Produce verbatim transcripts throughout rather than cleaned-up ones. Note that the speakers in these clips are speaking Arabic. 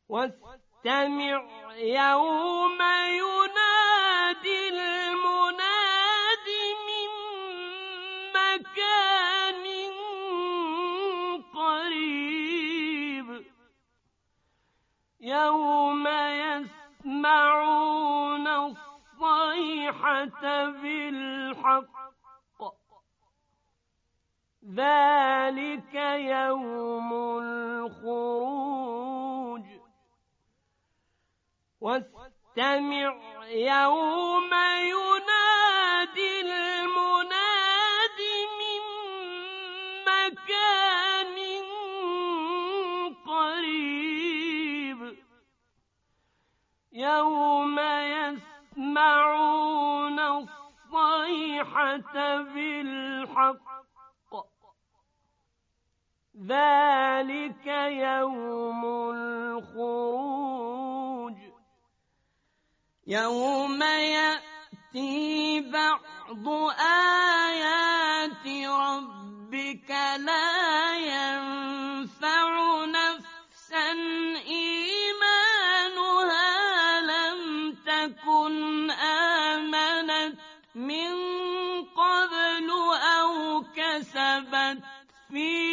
واستمع يوم ينادي المناد من مكان قريب يوم يسمعون الصيحة بالحق ذلك يوم الخروج واستمع يوم ينادي المناد من مكان قريب يوم يسمعون الصيحة بالحق ذلك يوم الخروج يوم يأتي بعض آيات ربك لا ينفع نفسا إيمانها لم تكن آمنت من قبل أو كسبت في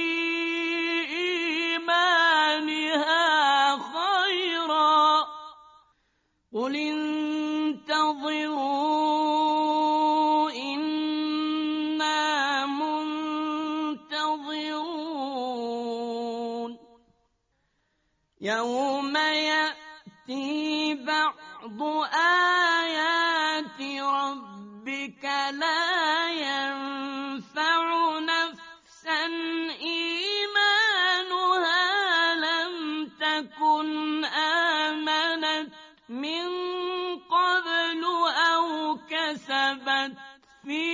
قل انتظروا إنا منتظرون يوم يأتي بعض آيات ربك لا ينفع نفسا إيمانها لم تكن آمنت من قبل أو كسبت في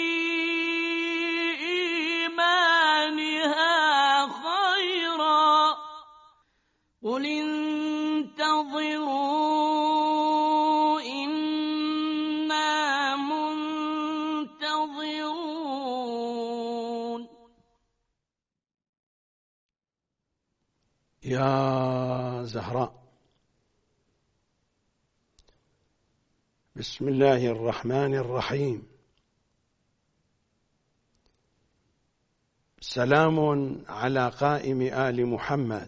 إيمانها خيرا قل انتظروا إنا منتظرون. يا زهراء، بسم الله الرحمن الرحيم. سلام على قائم آل محمد،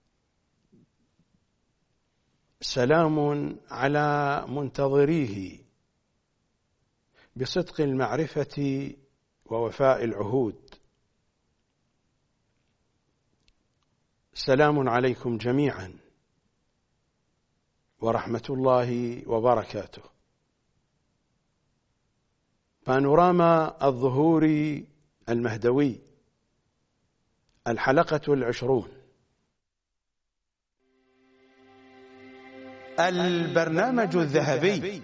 سلام على منتظريه بصدق المعرفة ووفاء العهود. سلام عليكم جميعا ورحمة الله وبركاته. بانوراما الظهور المهدوي، الحلقة العشرون. البرنامج الذهبي،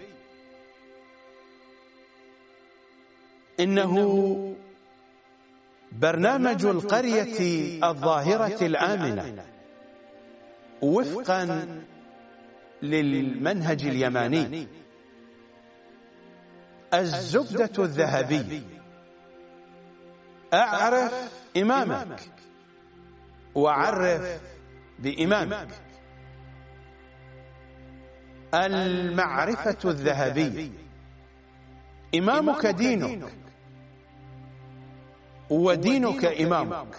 إنه برنامج القرية الظاهرة الآمنة وفقا للمنهج اليماني. الزبدة الذهبية: أعرف إمامك وعرف بإمامك. المعرفة الذهبية: إمامك دينك ودينك إمامك.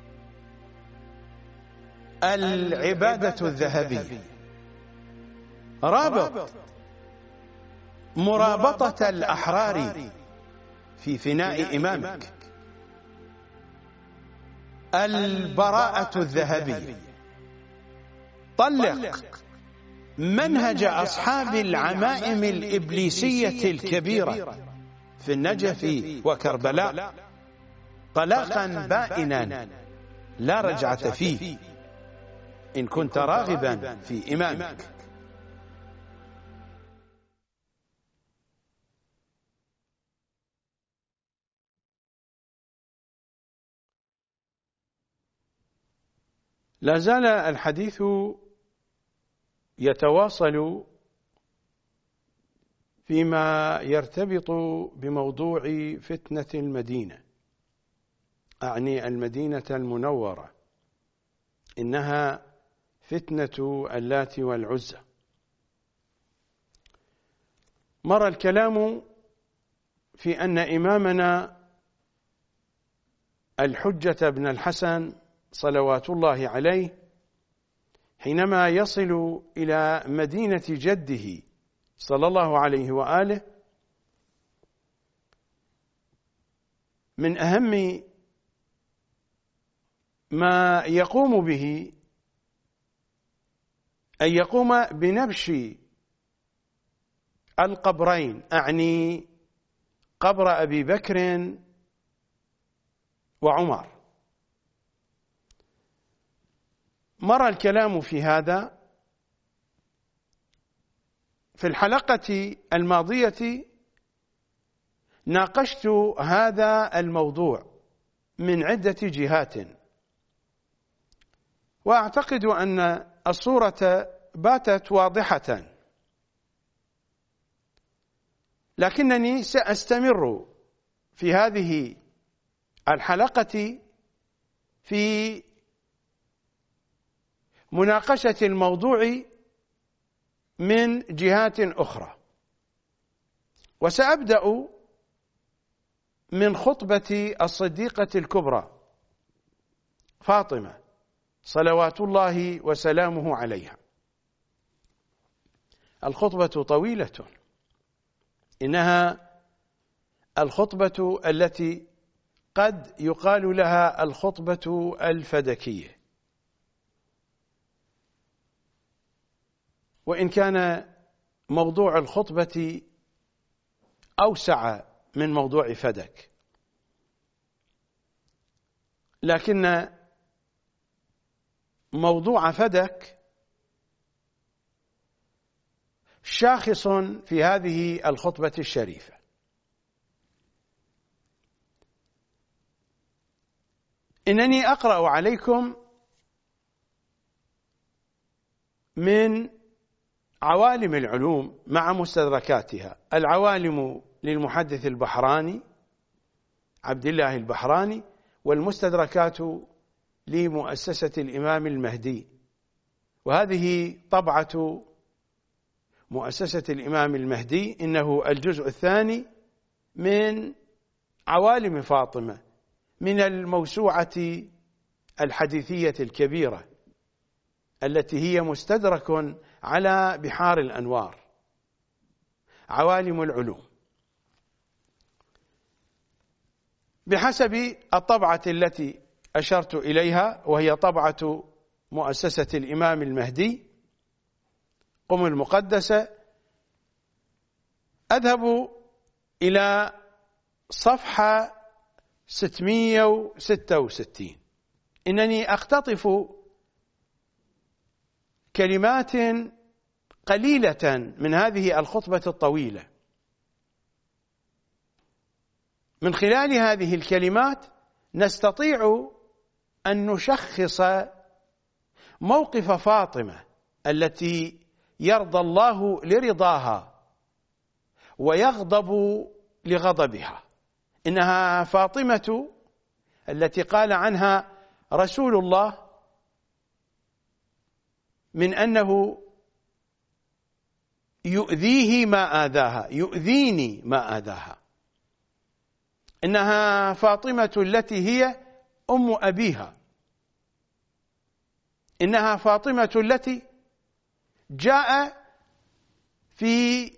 العبادة الذهبية: رابط مرابطة الأحرار في فناء إمامك. البراءة الذهبية: طلق منهج أصحاب العمائم الإبليسية الكبيرة في النجف وكربلاء طلاقا بائنا لا رجعة فيه إن كنت راغبا في إمامك. لا زال الحديث يتواصل فيما يرتبط بموضوع فتنة المدينة، أعني المدينة المنورة. إنها فتنة اللات والعزى. مر الكلام في أن إمامنا الحجة بن الحسن صلوات الله عليه حينما يصل إلى مدينة جده صلى الله عليه وآله من أهم ما يقوم به أن يقوم بنبش القبرين، أعني قبر أبي بكر وعمر. مر الكلام في هذا في الحلقة الماضية. ناقشت هذا الموضوع من عدة جهات، وأعتقد أن الصورة باتت واضحة، لكنني سأستمر في هذه الحلقة في مناقشة الموضوع من جهات أخرى، وسأبدأ من خطبة الصديقة الكبرى فاطمة صلوات الله وسلامه عليها. الخطبة طويلة، إنها الخطبة التي قد يقال لها الخطبة الفدكية، وإن كان موضوع الخطبة أوسع من موضوع فدك، لكن موضوع فدك شاخص في هذه الخطبة الشريفة. إنني أقرأ عليكم من عوالم العلوم مع مستدركاتها. العوالم للمحدث البحراني عبد الله البحراني، والمستدركات لمؤسسة الإمام المهدي، وهذه طبعة مؤسسة الإمام المهدي، إنه الجزء الثاني من عوالم فاطمة من الموسوعة الحديثية الكبيرة التي هي مستدرك على بحار الأنوار، عوالم العلوم. بحسب الطبعة التي أشرت إليها، وهي طبعة مؤسسة الإمام المهدي قم المقدسة، أذهب إلى صفحة ستمائة وستة وستين. إنني أختطف كلمات قليلة من هذه الخطبة الطويلة. من خلال هذه الكلمات نستطيع أن نشخص موقف فاطمة التي يرضى الله لرضاها ويغضب لغضبها. إنها فاطمة التي قال عنها رسول الله من أنه يؤذيه ما آذاها، يؤذيني ما آذاها. إنها فاطمة التي هي أم أبيها، إنها فاطمة التي جاء في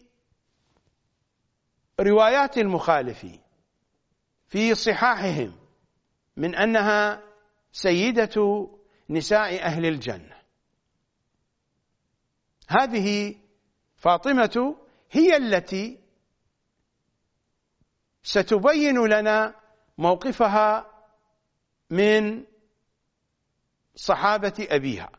روايات المخالفين في صحاحهم من أنها سيدة نساء أهل الجنة. هذه فاطمة هي التي ستبين لنا موقفها من صحابة أبيها.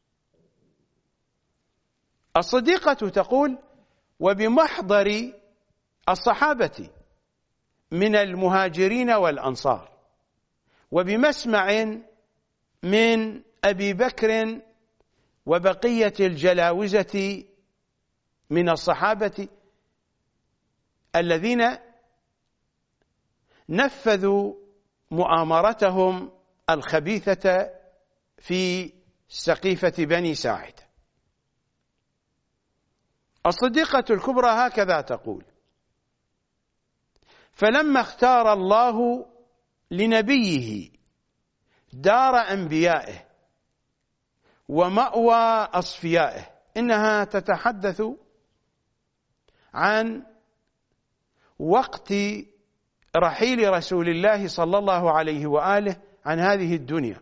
الصديقة تقول: وبمحضر الصحابة من المهاجرين والأنصار، وبمسمع من أبي بكر وبقية الجلاوزة من الصحابة الذين نفذوا مؤامرتهم الخبيثة في سقيفة بني ساعدة. الصديقة الكبرى هكذا تقول: فلما اختار الله لنبيه دار أنبيائه ومأوى أصفيائه. إنها تتحدث عن وقت رحيل رسول الله صلى الله عليه وآله عن هذه الدنيا.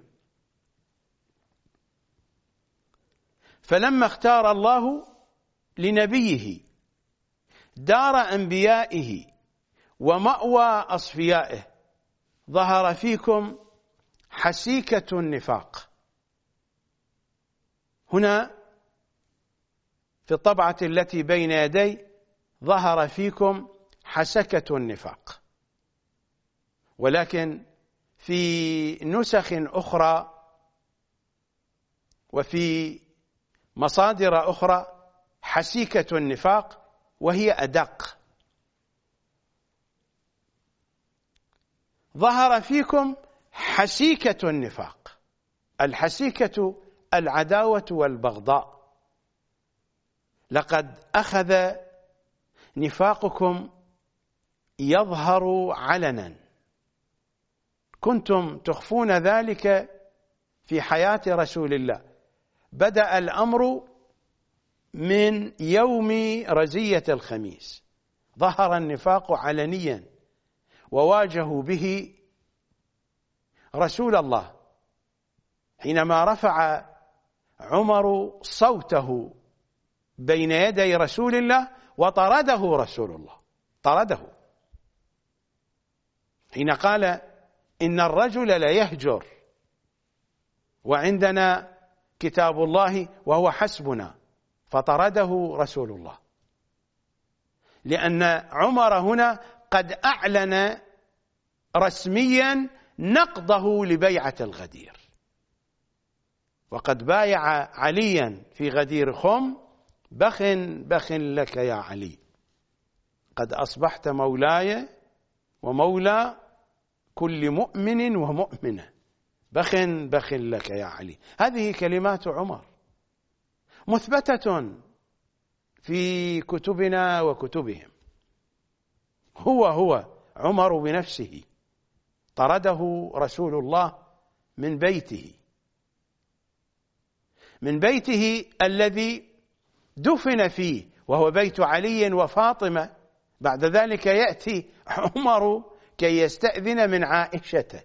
فلما اختار الله لنبيه دار أنبيائه ومأوى أصفيائه ظهر فيكم حسيكة النفاق. هنا في الطبعة التي بين يدي ظهر فيكم حسكة النفاق، ولكن في نسخ أخرى وفي مصادر أخرى حسيكة النفاق، وهي أدق. ظهر فيكم حسيكة النفاق. الحسيكة العداوة والبغضاء. لقد أخذ نفاقكم يظهر علنا، كنتم تخفون ذلك في حياة رسول الله. بدأ الأمر من يوم رزية الخميس، ظهر النفاق علنيا وواجهوا به رسول الله حينما رفع عمر صوته بين يدي رسول الله وطرده رسول الله، طرده حين قال: إن الرجل لا يهجر وعندنا كتاب الله وهو حسبنا، فطرده رسول الله، لأن عمر هنا قد أعلن رسميا نقضه لبيعة الغدير، وقد بايع عليا في غدير خم: بخ بخ لك يا علي، قد أصبحت مولاي ومولى كل مؤمن ومؤمنة، بخ بخ لك يا علي. هذه كلمات عمر مثبتة في كتبنا وكتبهم. هو هو عمر بنفسه طرده رسول الله من بيته، من بيته الذي دفن فيه، وهو بيت علي وفاطمة. بعد ذلك يأتي عمر كي يستأذن من عائشة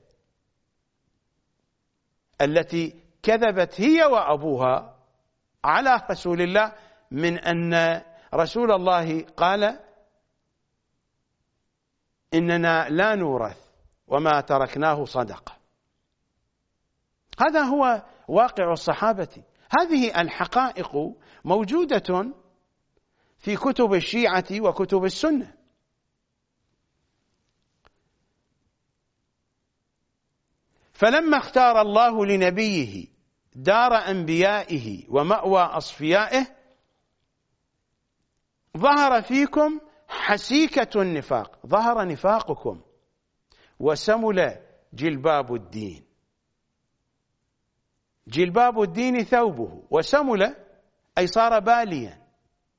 التي كذبت هي وأبوها على رسول الله من أن رسول الله قال: إننا لا نورث وما تركناه صدقة. هذا هو واقع الصحابة. هذه الحقائق موجودة في كتب الشيعة وكتب السنة. فلما اختار الله لنبيه دار أنبيائه ومأوى أصفيائه ظهر فيكم حسيكة النفاق. ظهر نفاقكم وسمل جلباب الدين. جلباب الدين ثوبه، وسمل أي صار باليا.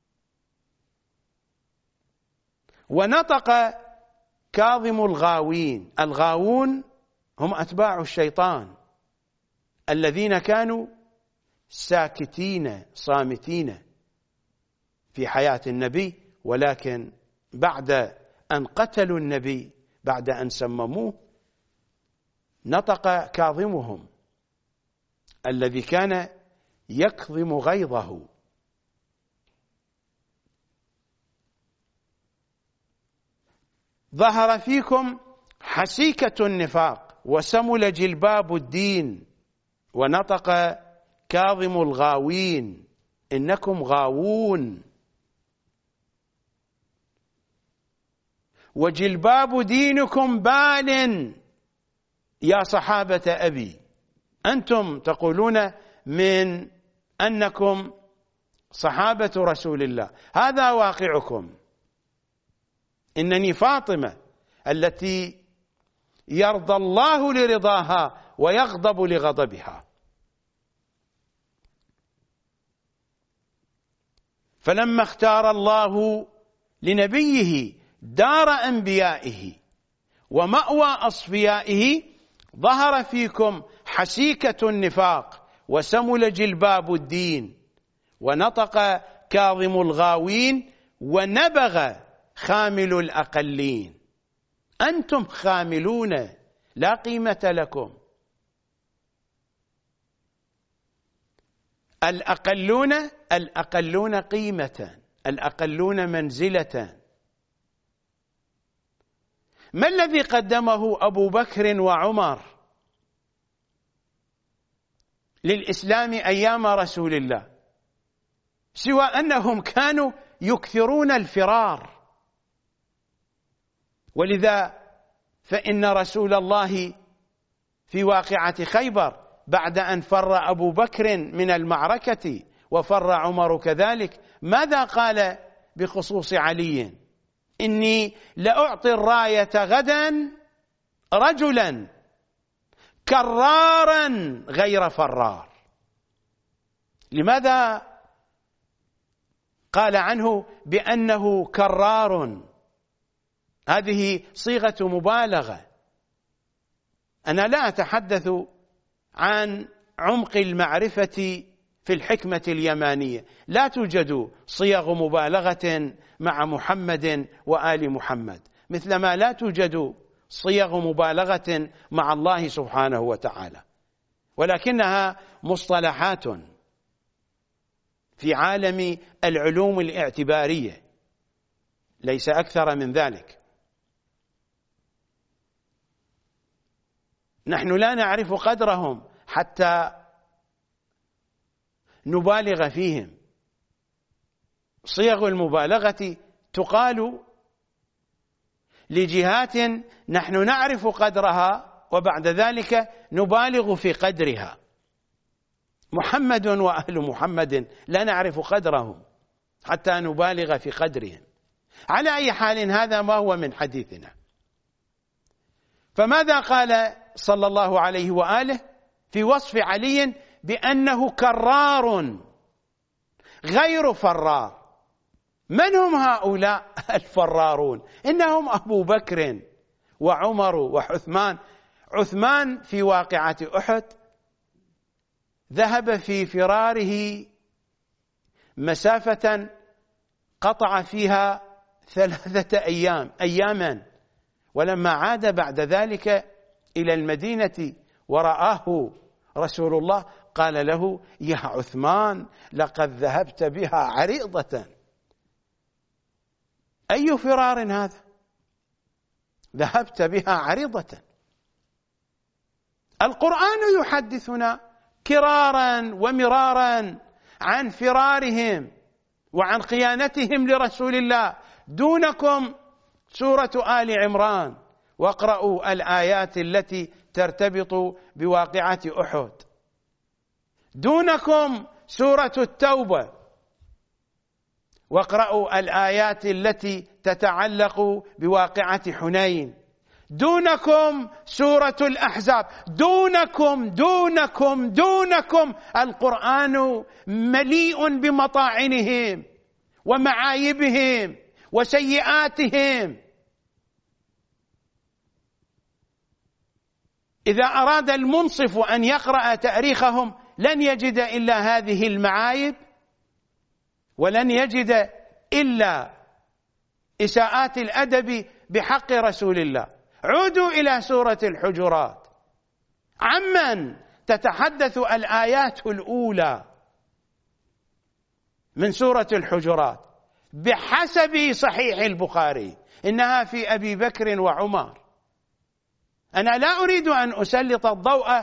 ونطق كاظم الغاوين. الغاوون هم أتباع الشيطان الذين كانوا ساكتين صامتين في حياة النبي، ولكن بعد أن قتلوا النبي، بعد أن سمموه، نطق كاظمهم الذي كان يكظم غيظه. ظهر فيكم حسيكة النفاق وسمل جلباب الدين ونطق كاظم الغاوين: إنكم غاوون. وجلباب دينكم بال يا صحابة أبي. أنتم تقولون من أنكم صحابة رسول الله، هذا واقعكم. إنني فاطمة التي يرضى الله لرضاها ويغضب لغضبها. فلما اختار الله لنبيه دار أنبيائه ومأوى أصفيائه ظهر فيكم حسيكة النفاق وسمل جلباب الدين ونطق كاظم الغاوين ونبغ خامل الأقلين. أنتم خاملون لا قيمة لكم، الأقلون الأقلون قيمة، الأقلون منزلة. ما الذي قدمه أبو بكر وعمر للإسلام أيام رسول الله سوى أنهم كانوا يكثرون الفرار؟ ولذا فإن رسول الله في واقعة خيبر بعد أن فر أبو بكر من المعركة وفر عمر كذلك، ماذا قال بخصوص علي؟ إني لأعطي الراية غدا رجلا كرارا غير فرار. لماذا قال عنه بأنه كرار؟ هذه صيغة مبالغة. أنا لا أتحدث عن عمق المعرفة في الحكمة اليمانية، لا توجد صيغ مبالغة مع محمد وآل محمد، مثلما لا توجد صيغ مبالغة مع الله سبحانه وتعالى، ولكنها مصطلحات في عالم العلوم الاعتبارية، ليس أكثر من ذلك. نحن لا نعرف قدرهم حتى نبالغ فيهم. صيغ المبالغة تقال لجهات نحن نعرف قدرها وبعد ذلك نبالغ في قدرها. محمد وأهل محمد لا نعرف قدرهم حتى نبالغ في قدرهم. على أي حال هذا ما هو من حديثنا. فماذا قال صلى الله عليه وآله في وصف علي بأنه كرار غير فرار؟ من هم هؤلاء الفرارون؟ إنهم أبو بكر وعمر وعثمان. عثمان في واقعة أحد ذهب في فراره مسافة قطع فيها ثلاثة أيام أياما، ولما عاد بعد ذلك إلى المدينة ورآه رسول الله قال له: يا عثمان لقد ذهبت بها عريضة. أي فرار هذا؟ ذهبت بها عريضة. القرآن يحدثنا كرارا ومرارا عن فرارهم وعن خيانتهم لرسول الله. دونكم سورة آل عمران، واقرأوا الآيات التي ترتبط بواقعة أحد. دونكم سورة التوبة، واقرأوا الآيات التي تتعلق بواقعة حنين. دونكم سورة الأحزاب. دونكم دونكم دونكم القرآن مليء بمطاعنهم ومعايبهم وسيئاتهم. إذا أراد المنصف أن يقرأ تاريخهم لن يجد إلا هذه المعايب، ولن يجد إلا إساءات الأدب بحق رسول الله. عودوا إلى سورة الحجرات. عمن تتحدث الآيات الأولى من سورة الحجرات؟ بحسب صحيح البخاري إنها في أبي بكر وعمر. أنا لا أريد أن أسلط الضوء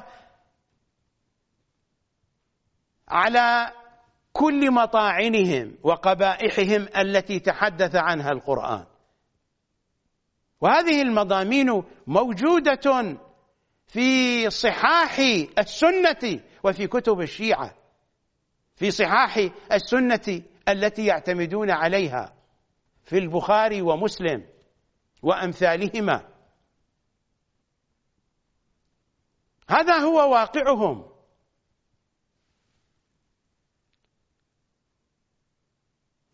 على كل مطاعنهم وقبائحهم التي تحدث عنها القرآن، وهذه المضامين موجودة في صحاح السنة وفي كتب الشيعة، في صحاح السنة التي يعتمدون عليها في البخاري ومسلم وأمثالهما. هذا هو واقعهم.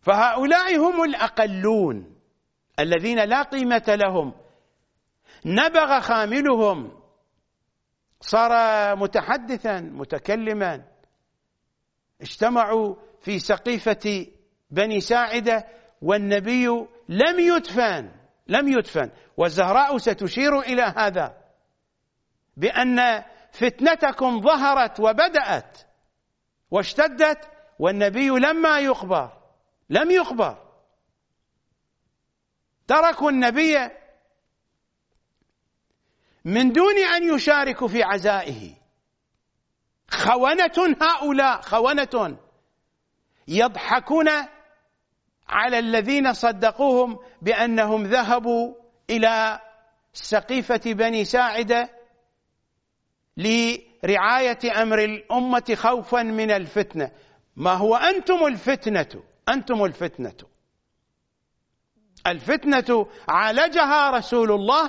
فهؤلاء هم الأقلون الذين لا قيمة لهم. نبغ خاملهم، صار متحدثا متكلما. اجتمعوا في سقيفة بني ساعدة والنبي لم يدفن لم يدفن والزهراء ستشير إلى هذا، بأن فتنتكم ظهرت وبدأت واشتدت والنبي لما يقبر لم يقبر. تركوا النبي من دون أن يشاركوا في عزائه. خونة هؤلاء، خونة يضحكون على الذين صدقوهم بأنهم ذهبوا إلى سقيفة بني ساعدة لرعاية أمر الأمة خوفا من الفتنة. ما هو أنتم الفتنة، أنتم الفتنة. الفتنة عالجها رسول الله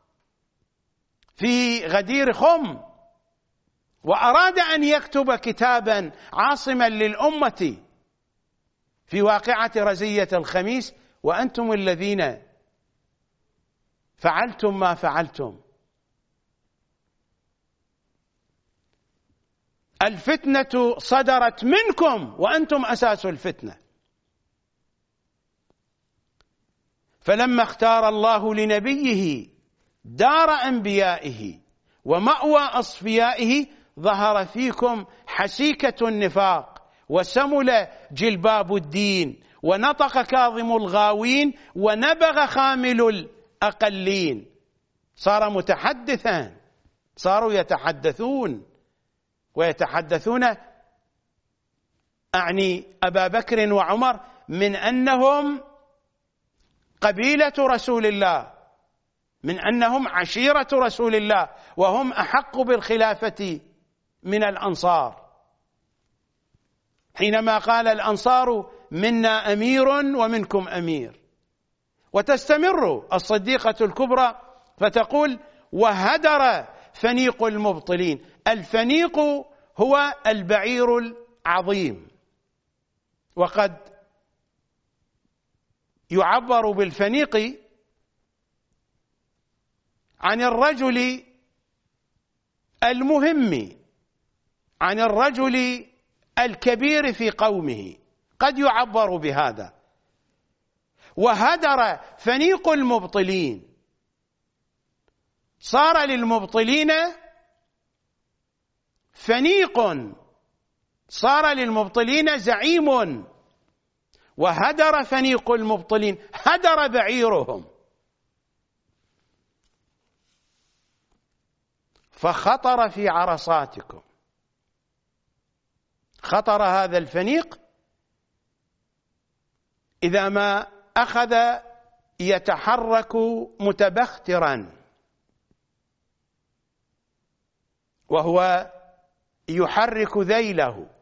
في غدير خم، وأراد أن يكتب كتابا عاصما للأمة في واقعة رزية الخميس، وأنتم الذين فعلتم ما فعلتم. الفتنة صدرت منكم وأنتم أساس الفتنة. فلما اختار الله لنبيه دار أنبيائه ومأوى أصفيائه ظهر فيكم حسيكة النفاق، وسمل جلباب الدين، ونطق كاظم الغاوين، ونبغ خامل الأقلين. صار متحدثا، صاروا يتحدثون ويتحدثون أعني أبا بكر وعمر من أنهم قبيلة رسول الله، من أنهم عشيرة رسول الله، وهم أحق بالخلافة من الأنصار. حينما قال الأنصار منا أمير ومنكم أمير. وتستمر الصديقة الكبرى فتقول وهدر فنيق المبطلين. الفنيق هو البعير العظيم، وقد يعبر بالفنيق عن الرجل المهم، عن الرجل الكبير في قومه، قد يعبر بهذا. وهدر فنيق المبطلين، صار للمبطلين فنيق، صار للمبطلين زعيم. وهدر فنيق المبطلين، هدر بعيرهم. فخطر في عرصاتكم، خطر هذا الفنيق إذا ما أخذ يتحرك متبخترا، وهو يحرك ذيله.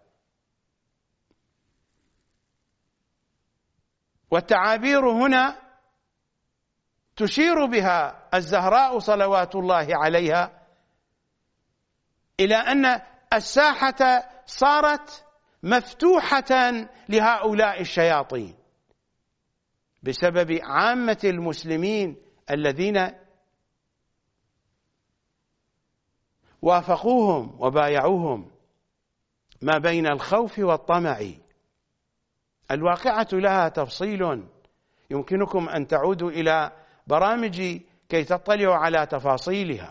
والتعابير هنا تشير بها الزهراء صلوات الله عليها إلى أن الساحة صارت مفتوحة لهؤلاء الشياطين بسبب عامة المسلمين الذين وافقوهم وبايعوهم ما بين الخوف والطمع. الواقعة لها تفصيل، يمكنكم أن تعودوا إلى برامجي كي تطلعوا على تفاصيلها.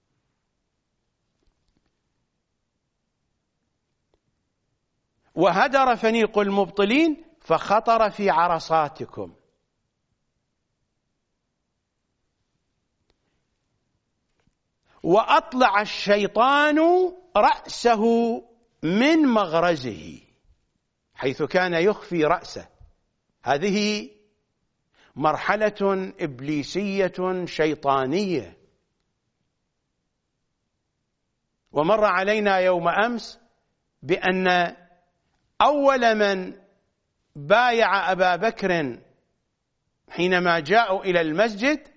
وهدر فنيق المبطلين فخطر في عرصاتكم. وأطلع الشيطان رأسه من مغرزه، حيث كان يخفي رأسه. هذه مرحلة إبليسية شيطانية. ومر علينا يوم أمس بأن أول من بايع أبا بكر حينما جاءوا إلى المسجد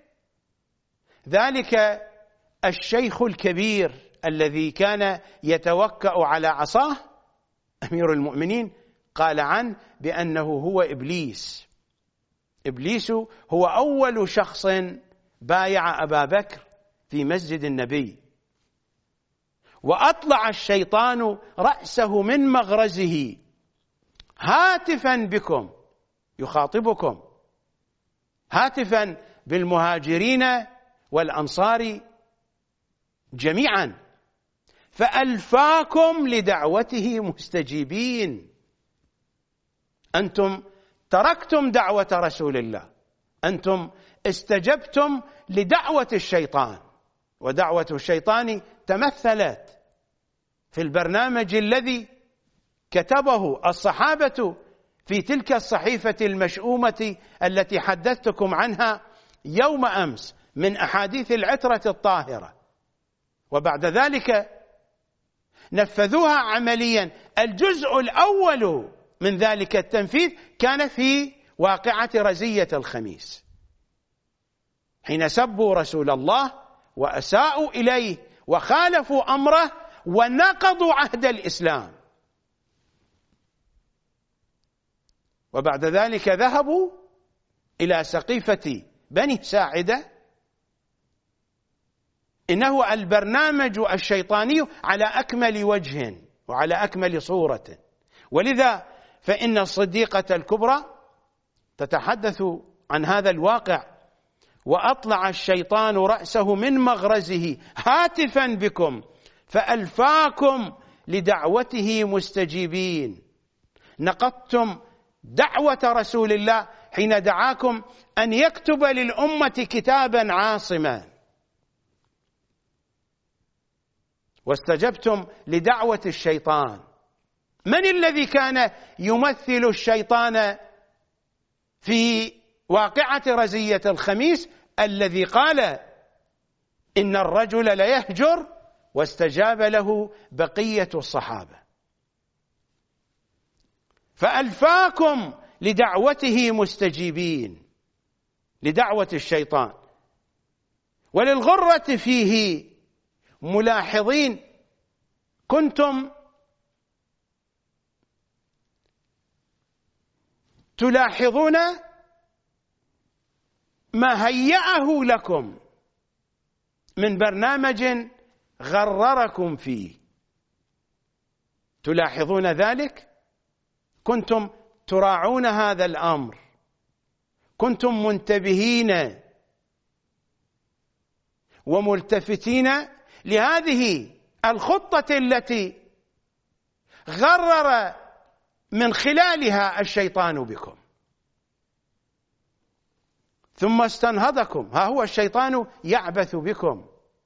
ذلك الشيخ الكبير الذي كان يتوكأ على عصاه أمير المؤمنين قال عنه بأنه هو إبليس. إبليس هو أول شخص بايع أبا بكر في مسجد النبي، وأطلع الشيطان رأسه من مغرزه هاتفا بكم، يخاطبكم هاتفا بالمهاجرين والأنصار جميعا، فألفاكم لدعوته مستجيبين. أنتم تركتم دعوة رسول الله، أنتم استجبتم لدعوة الشيطان، ودعوة الشيطان تمثلت في البرنامج الذي كتبه الصحابة في تلك الصحيفة المشؤومة التي حدثتكم عنها يوم أمس من أحاديث العترة الطاهرة، وبعد ذلك نفذوها عمليا. الجزء الأول من ذلك التنفيذ كان في واقعة رزية الخميس، حين سبوا رسول الله وأساءوا إليه وخالفوا أمره ونقضوا عهد الإسلام، وبعد ذلك ذهبوا إلى سقيفة بني ساعدة. إنه البرنامج الشيطاني على أكمل وجه وعلى أكمل صورة، ولذا فإن الصديقة الكبرى تتحدث عن هذا الواقع: وأطلع الشيطان رأسه من مغرزه هاتفا بكم فألفاكم لدعوته مستجيبين. نقضتم دعوة رسول الله حين دعاكم أن يكتب للأمة كتابا عاصما، واستجبتم لدعوة الشيطان. من الذي كان يمثل الشيطان في واقعة رزية الخميس؟ الذي قال إن الرجل ليهجر، واستجاب له بقية الصحابة. فألفاكم لدعوته مستجيبين، لدعوة الشيطان. وللغرة فيه ملاحظين، كنتم تلاحظون ما هيأه لكم من برنامج غرركم فيه، تلاحظون ذلك، كنتم تراعون هذا الأمر، كنتم منتبهين وملتفتين لهذه الخطة التي غرر من خلالها الشيطان بكم. ثم استنهضكم، ها هو الشيطان يعبث بكم،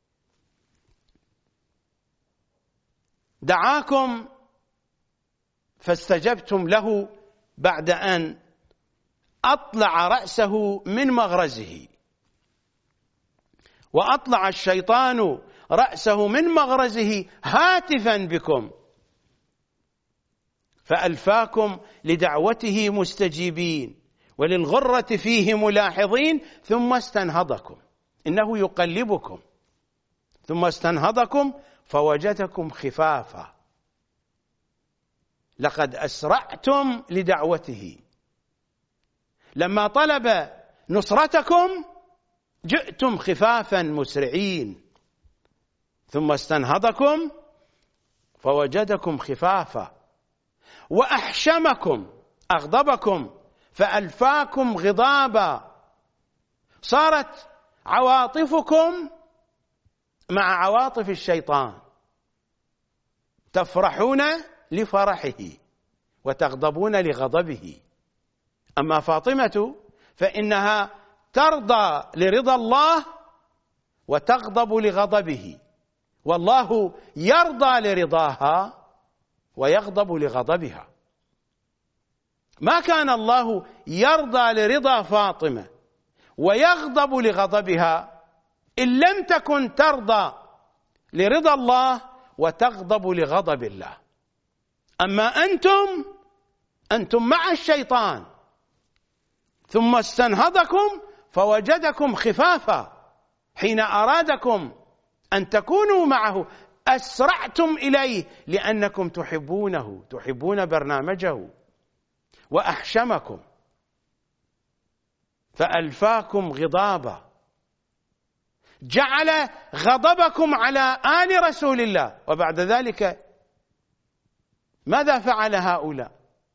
دعاكم فاستجبتم له بعد أن أطلع رأسه من مغرزه. وأطلع الشيطان رأسه من مغرزه هاتفا بكم فألفاكم لدعوته مستجيبين وللغرة فيه ملاحظين، ثم استنهضكم، إنه يقلبكم، ثم استنهضكم فوجدكم خفافا، لقد أسرعتم لدعوته. لما طلب نصرتكم جئتم خفافا مسرعين، ثم استنهضكم فوجدكم خفافا، وأحشمكم أغضبكم فألفاكم غضابا، صارت عواطفكم مع عواطف الشيطان، تفرحون لفرحه وتغضبون لغضبه. أما فاطمة فإنها ترضى لرضا الله وتغضب لغضبه، والله يرضى لرضاها ويغضب لغضبها. ما كان الله يرضى لرضا فاطمة ويغضب لغضبها إن لم تكن ترضى لرضا الله وتغضب لغضب الله. أما أنتم أنتم مع الشيطان، ثم استنهضكم فوجدكم خفافا، حين أرادكم أن تكونوا معه أسرعتم إليه لأنكم تحبونه، تحبون برنامجه، وأحشمكم فألفاكم غضابا، جعل غضبكم على آل رسول الله. وبعد ذلك ماذا فعل هؤلاء؟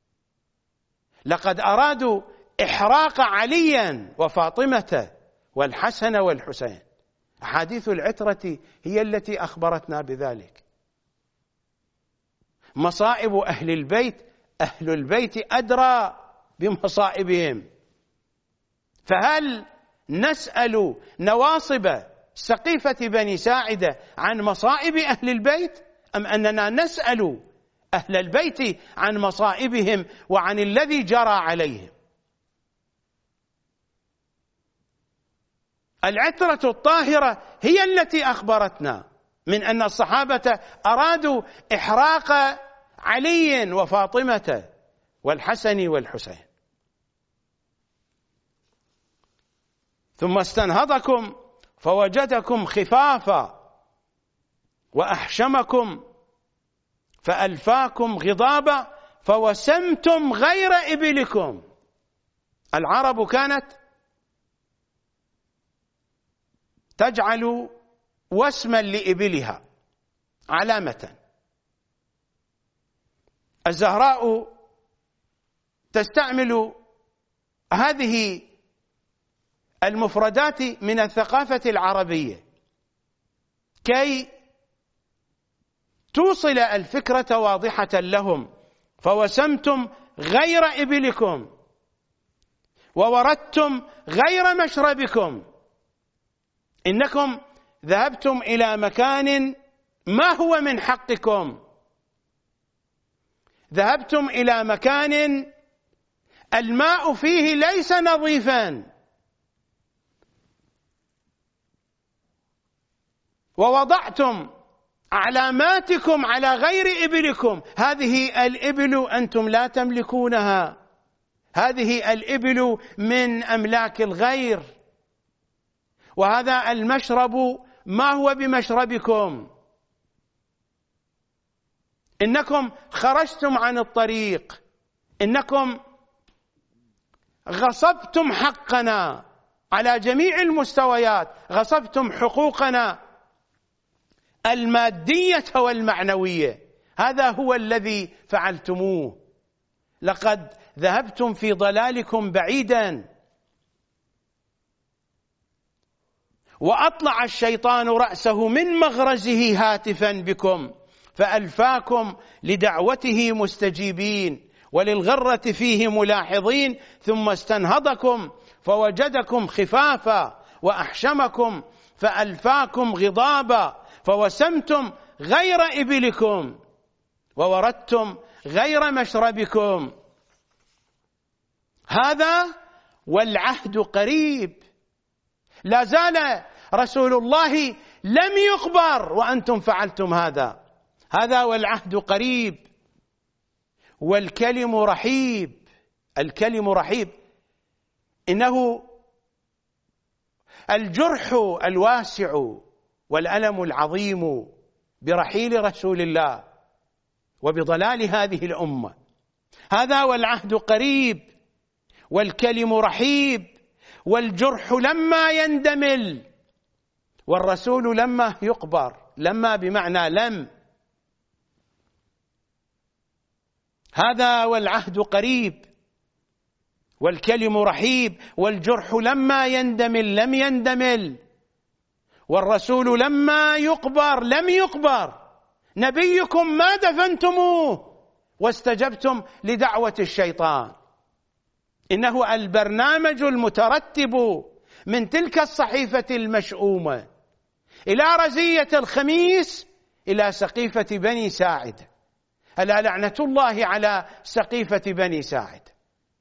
لقد أرادوا إحراق عليا وفاطمة والحسن والحسين. أحاديث العترة هي التي أخبرتنا بذلك. مصائب أهل البيت، أهل البيت أدرى بمصائبهم. فهل نسأل نواصب سقيفة بني ساعدة عن مصائب أهل البيت، أم أننا نسأل أهل البيت عن مصائبهم وعن الذي جرى عليهم؟ العترة الطاهرة هي التي أخبرتنا من أن الصحابة أرادوا إحراق علي وفاطمة والحسن والحسين. ثم استنهضكم فوجدكم خفافا وأحشمكم فألفاكم غضابا فوسمتم غير إبلكم. العرب كانت تجعل وسما لإبلها علامة. الزهراء تستعمل هذه المفردات من الثقافة العربية كي توصل الفكرة واضحة لهم. فوسمتم غير إبلكم ووردتم غير مشربكم، إنكم ذهبتم إلى مكان ما هو من حقكم، ذهبتم إلى مكان الماء فيه ليس نظيفا، ووضعتم علاماتكم على غير إبلكم. هذه الإبل أنتم لا تملكونها، هذه الإبل من أملاك الغير، وهذا المشرب ما هو بمشربكم. إنكم خرجتم عن الطريق، إنكم غصبتم حقنا على جميع المستويات، غصبتم حقوقنا المادية والمعنوية. هذا هو الذي فعلتموه. لقد ذهبتم في ضلالكم بعيدا، وأطلع الشيطان رأسه من مغرزه هاتفا بكم فألفاكم لدعوته مستجيبين وللغرة فيه ملاحظين. ثم استنهضكم فوجدكم خفافا وأحشمكم فألفاكم غضابا فوسمتم غير إبلكم ووردتم غير مشربكم. هذا والعهد قريب. لا زال رسول الله لم يقبر وأنتم فعلتم هذا. هذا والعهد قريب والكلم رحيب. الكلم رحيب، إنه الجرح الواسع والألم العظيم برحيل رسول الله وبضلال هذه الأمة. هذا والعهد قريب والكلم رحيب، والجرح لما يندمل والرسول لما يقبر. لما بمعنى لم. هذا والعهد قريب والكلم رحيب، والجرح لما يندمل لم يندمل، والرسول لما يقبر لم يقبر. نبيكم ما دفنتموه واستجبتم لدعوة الشيطان. إنه البرنامج المترتب من تلك الصحيفة المشؤومة إلى رزية الخميس إلى سقيفة بني ساعدة. ألا لعنة الله على سقيفة بني ساعدة.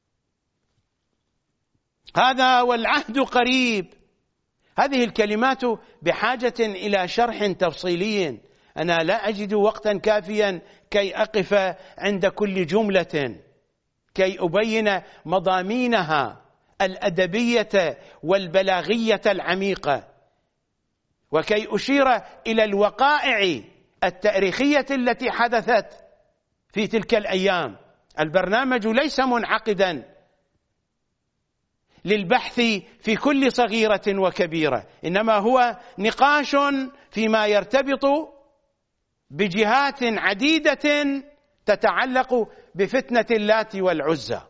هذا والعهد قريب. هذه الكلمات بحاجة إلى شرح تفصيلي، أنا لا أجد وقتا كافيا كي أقف عند كل جملة كي أبين مضامينها الأدبية والبلاغية العميقة، وكي أشير إلى الوقائع التاريخية التي حدثت في تلك الأيام البرنامج ليس منعقدا للبحث في كل صغيرة وكبيرة، إنما هو نقاش فيما يرتبط بجهات عديدة تتعلق بفتنة اللات والعزى.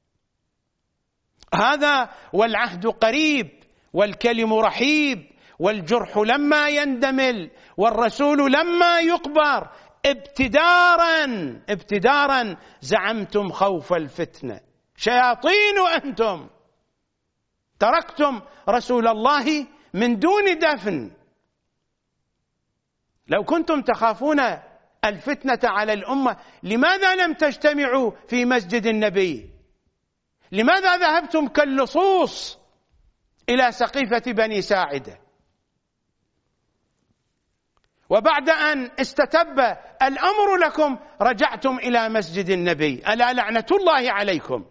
هذا والعهد قريب والكلم رحيب والجرح لما يندمل والرسول لما يقبر. ابتدارا ابتدارا زعمتم خوف الفتنة، شياطين أنتم، تركتم رسول الله من دون دفن. لو كنتم تخافون الفتنة على الأمة لماذا لم تجتمعوا في مسجد النبي؟ لماذا ذهبتم كاللصوص إلى سقيفة بني ساعدة؟ وبعد أن استتب الأمر لكم رجعتم إلى مسجد النبي. ألا لعنة الله عليكم.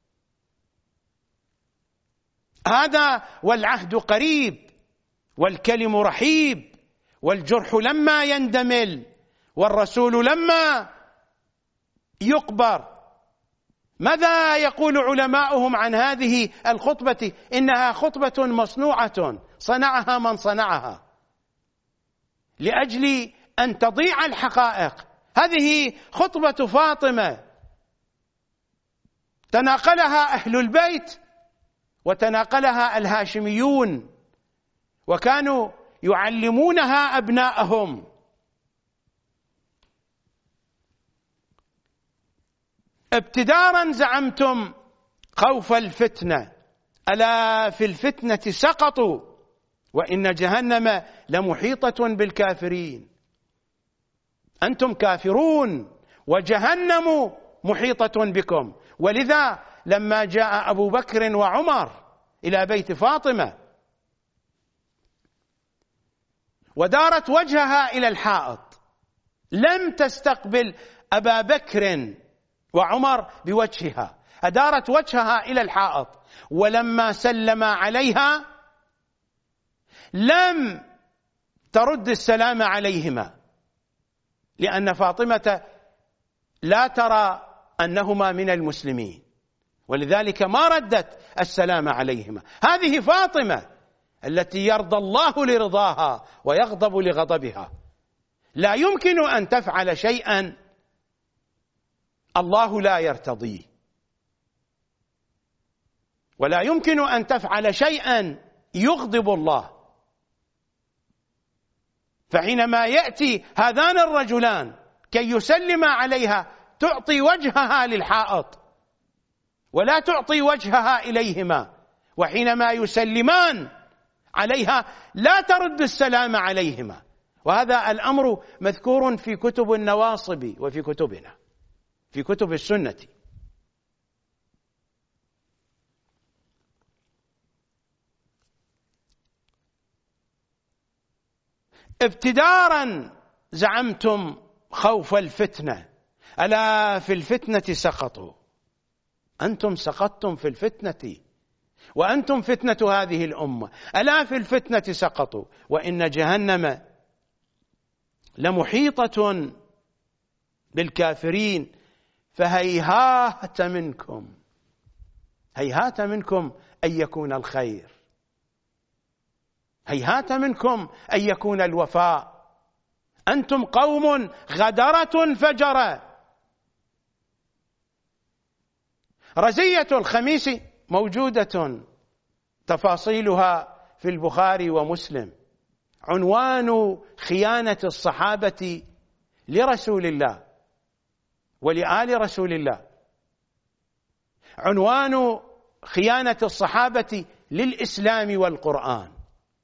هذا والعهد قريب والكلم رحيب والجرح لما يندمل والرسول لما يقبر. ماذا يقول علماؤهم عن هذه الخطبة؟ إنها خطبة مصنوعة صنعها من صنعها لأجل أن تضيع الحقائق. هذه خطبة فاطمة تناقلها أهل البيت وتناقلها الهاشميون، وكانوا يعلمونها أبناءهم. ابتدارا زعمتم خوف الفتنة، ألا في الفتنة سقطوا وإن جهنم لمحيطة بالكافرين. أنتم كافرون وجهنم محيطة بكم. ولذا لما جاء أبو بكر وعمر إلى بيت فاطمة ودارت وجهها إلى الحائط لم تستقبل أبا بكر وعمر بوجهها، أدارت وجهها إلى الحائط، ولما سلم عليها لم ترد السلام عليهما، لأن فاطمة لا ترى أنهما من المسلمين، ولذلك ما ردت السلام عليهما. هذه فاطمة التي يرضى الله لرضاها ويغضب لغضبها. لا يمكن أن تفعل شيئا الله لا يرتضيه، ولا يمكن أن تفعل شيئا يغضب الله. فحينما يأتي هذان الرجلان كي يسلم عليها تعطي وجهها للحائط ولا تعطي وجهها إليهما، وحينما يسلمان عليها لا ترد السلام عليهما. وهذا الأمر مذكور في كتب النواصب وفي كتبنا في كتب السنة. ابتدارا زعمتم خوف الفتنة، ألا في الفتنة سقطوا. أنتم سقطتم في الفتنة وأنتم فتنة هذه الأمة. ألا في الفتنة سقطوا وإن جهنم لمحيطة بالكافرين. فهيهات منكم هيهات منكم أن يكون الخير، هيهات منكم أن يكون الوفاء. أنتم قوم غدرة فجرة. رزية الخميس موجودة تفاصيلها في البخاري ومسلم. عنوان خيانة الصحابة لرسول الله ولآل رسول الله، عنوان خيانة الصحابة للإسلام والقرآن،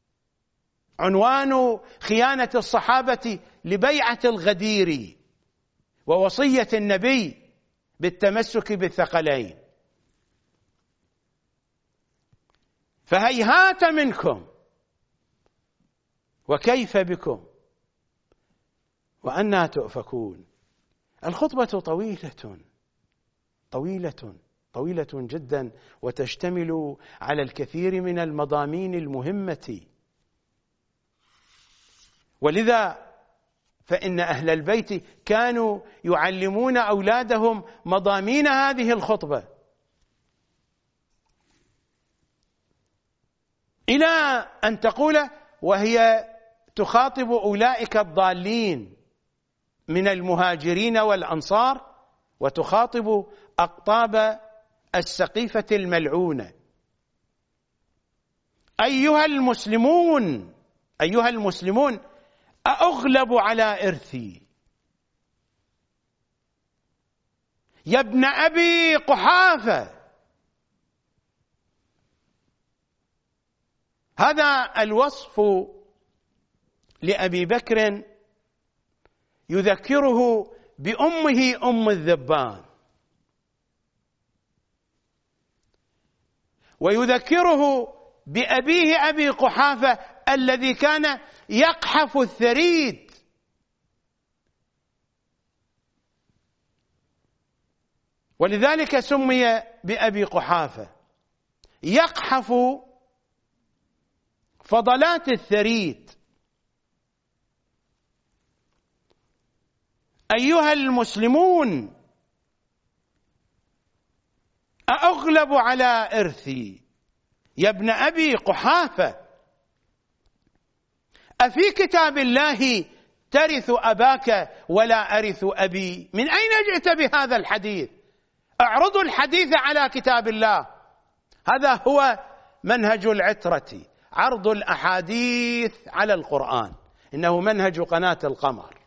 عنوان خيانة الصحابة لبيعة الغدير ووصية النبي بالتمسك بالثقلين. فهيهات منكم وكيف بكم وأنى تؤفكون. الخطبة طويلة طويلة طويلة جدا وتشتمل على الكثير من المضامين المهمة، ولذا فإن أهل البيت كانوا يعلمون أولادهم مضامين هذه الخطبة، إلى أن تقول وهي تخاطب أولئك الضالين من المهاجرين والأنصار، وتخاطب أقطاب السقيفة الملعونة: أيها المسلمون أيها المسلمون أأغلب على إرثي يا ابن أبي قحافة. هذا الوصف لأبي بكر يذكره بأمه أم الذبان، ويذكره بأبيه أبي قحافة الذي كان يقحف الثريد، ولذلك سمي بأبي قحافة، يقحف فضلات الثريد. أيها المسلمون أأغلب على إرثي يا ابن أبي قحافة، أفي كتاب الله ترث أباك ولا أرث أبي؟ من أين جئت بهذا الحديث؟ اعرضوا الحديث على كتاب الله. هذا هو منهج العترة، عرض الأحاديث على القرآن، إنه منهج قناة القمر،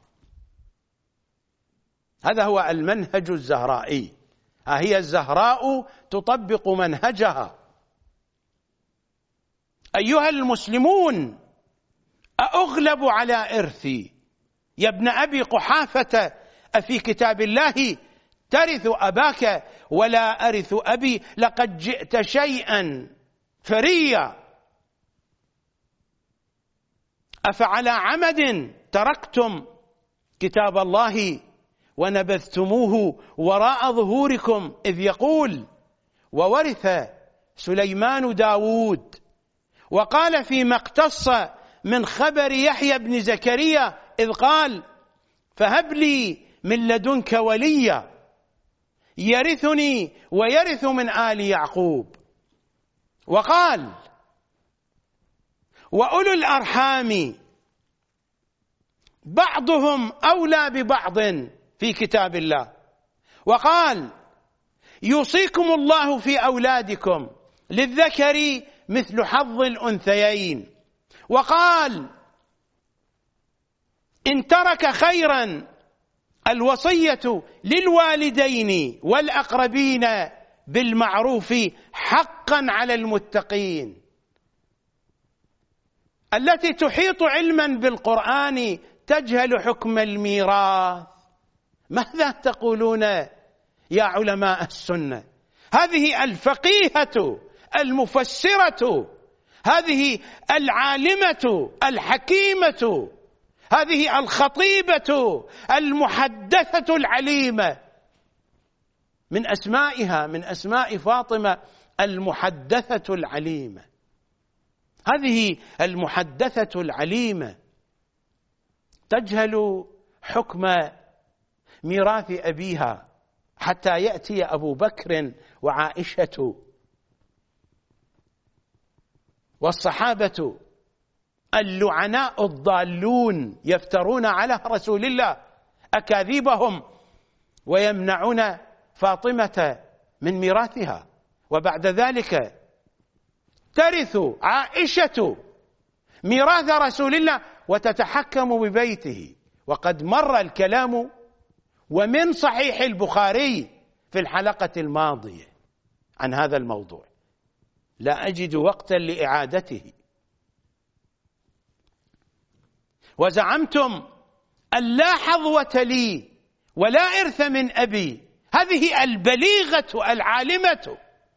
هذا هو المنهج الزهرائي. هي الزهراء تطبق منهجها. أيها المسلمون أأغلب على إرثي يا ابن أبي قحافة، أفي كتاب الله ترث أباك ولا أرث أبي؟ لقد جئت شيئا فريا. أفعلى عمد تركتم كتاب الله ونبذتموه وراء ظهوركم؟ إذ يقول: وورث سليمان داود. وقال فيما اقتص من خبر يحيى بن زكريا إذ قال: فهب لي من لدنك وليا يرثني ويرث من آل يعقوب. وقال: وأولو الأرحام بعضهم أولى ببعض في كتاب الله. وقال: يوصيكم الله في أولادكم للذكر مثل حظ الأنثيين. وقال: إن ترك خيرا الوصية للوالدين والأقربين بالمعروف حقا على المتقين. التي تحيط علما بالقرآن تجهل حكم الميراث. ماذا تقولون يا علماء السنة؟ هذه الفقيهة المفسرة، هذه العالمة الحكيمة، هذه الخطيبة المحدثة العليمة، من أسمائها من أسماء فاطمة المحدثة العليمة. هذه المحدثة العليمة تجهل حكم ميراث أبيها حتى يأتي أبو بكر وعائشة والصحابة اللعناء الضالون يفترون على رسول الله أكاذيبهم ويمنعون فاطمة من ميراثها. وبعد ذلك ترث عائشة ميراث رسول الله وتتحكم ببيته. وقد مر الكلام ومن صحيح البخاري في الحلقة الماضية عن هذا الموضوع، لا أجد وقتا لإعادته. وزعمتم أن لا حظوة لي ولا إرث من أبي. هذه البليغة العالمة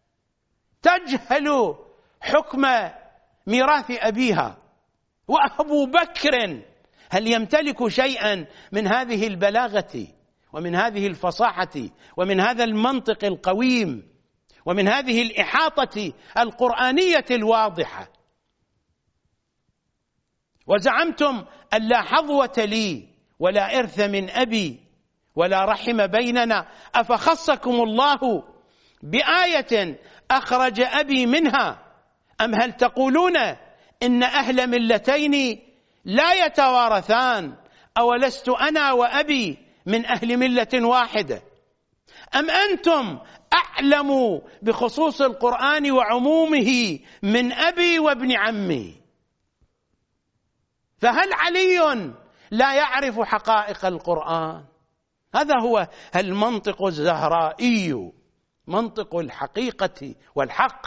تجهل حكم ميراث أبيها. وأبو بكر هل يمتلك شيئا من هذه البلاغة ومن هذه الفصاحة ومن هذا المنطق القويم ومن هذه الإحاطة القرآنية الواضحة؟ وزعمتم أن لا حظوة لي ولا إرث من أبي ولا رحم بيننا أفخصكم الله بآية أخرج أبي منها أم هل تقولون إن أهل ملتين لا يتوارثان أولست أنا وأبي من أهل ملة واحدة أم أنتم أعلم بخصوص القرآن وعمومه من أبي وابن عمي؟ فهل علي لا يعرف حقائق القرآن؟ هذا هو المنطق الزهرائي، منطق الحقيقة والحق.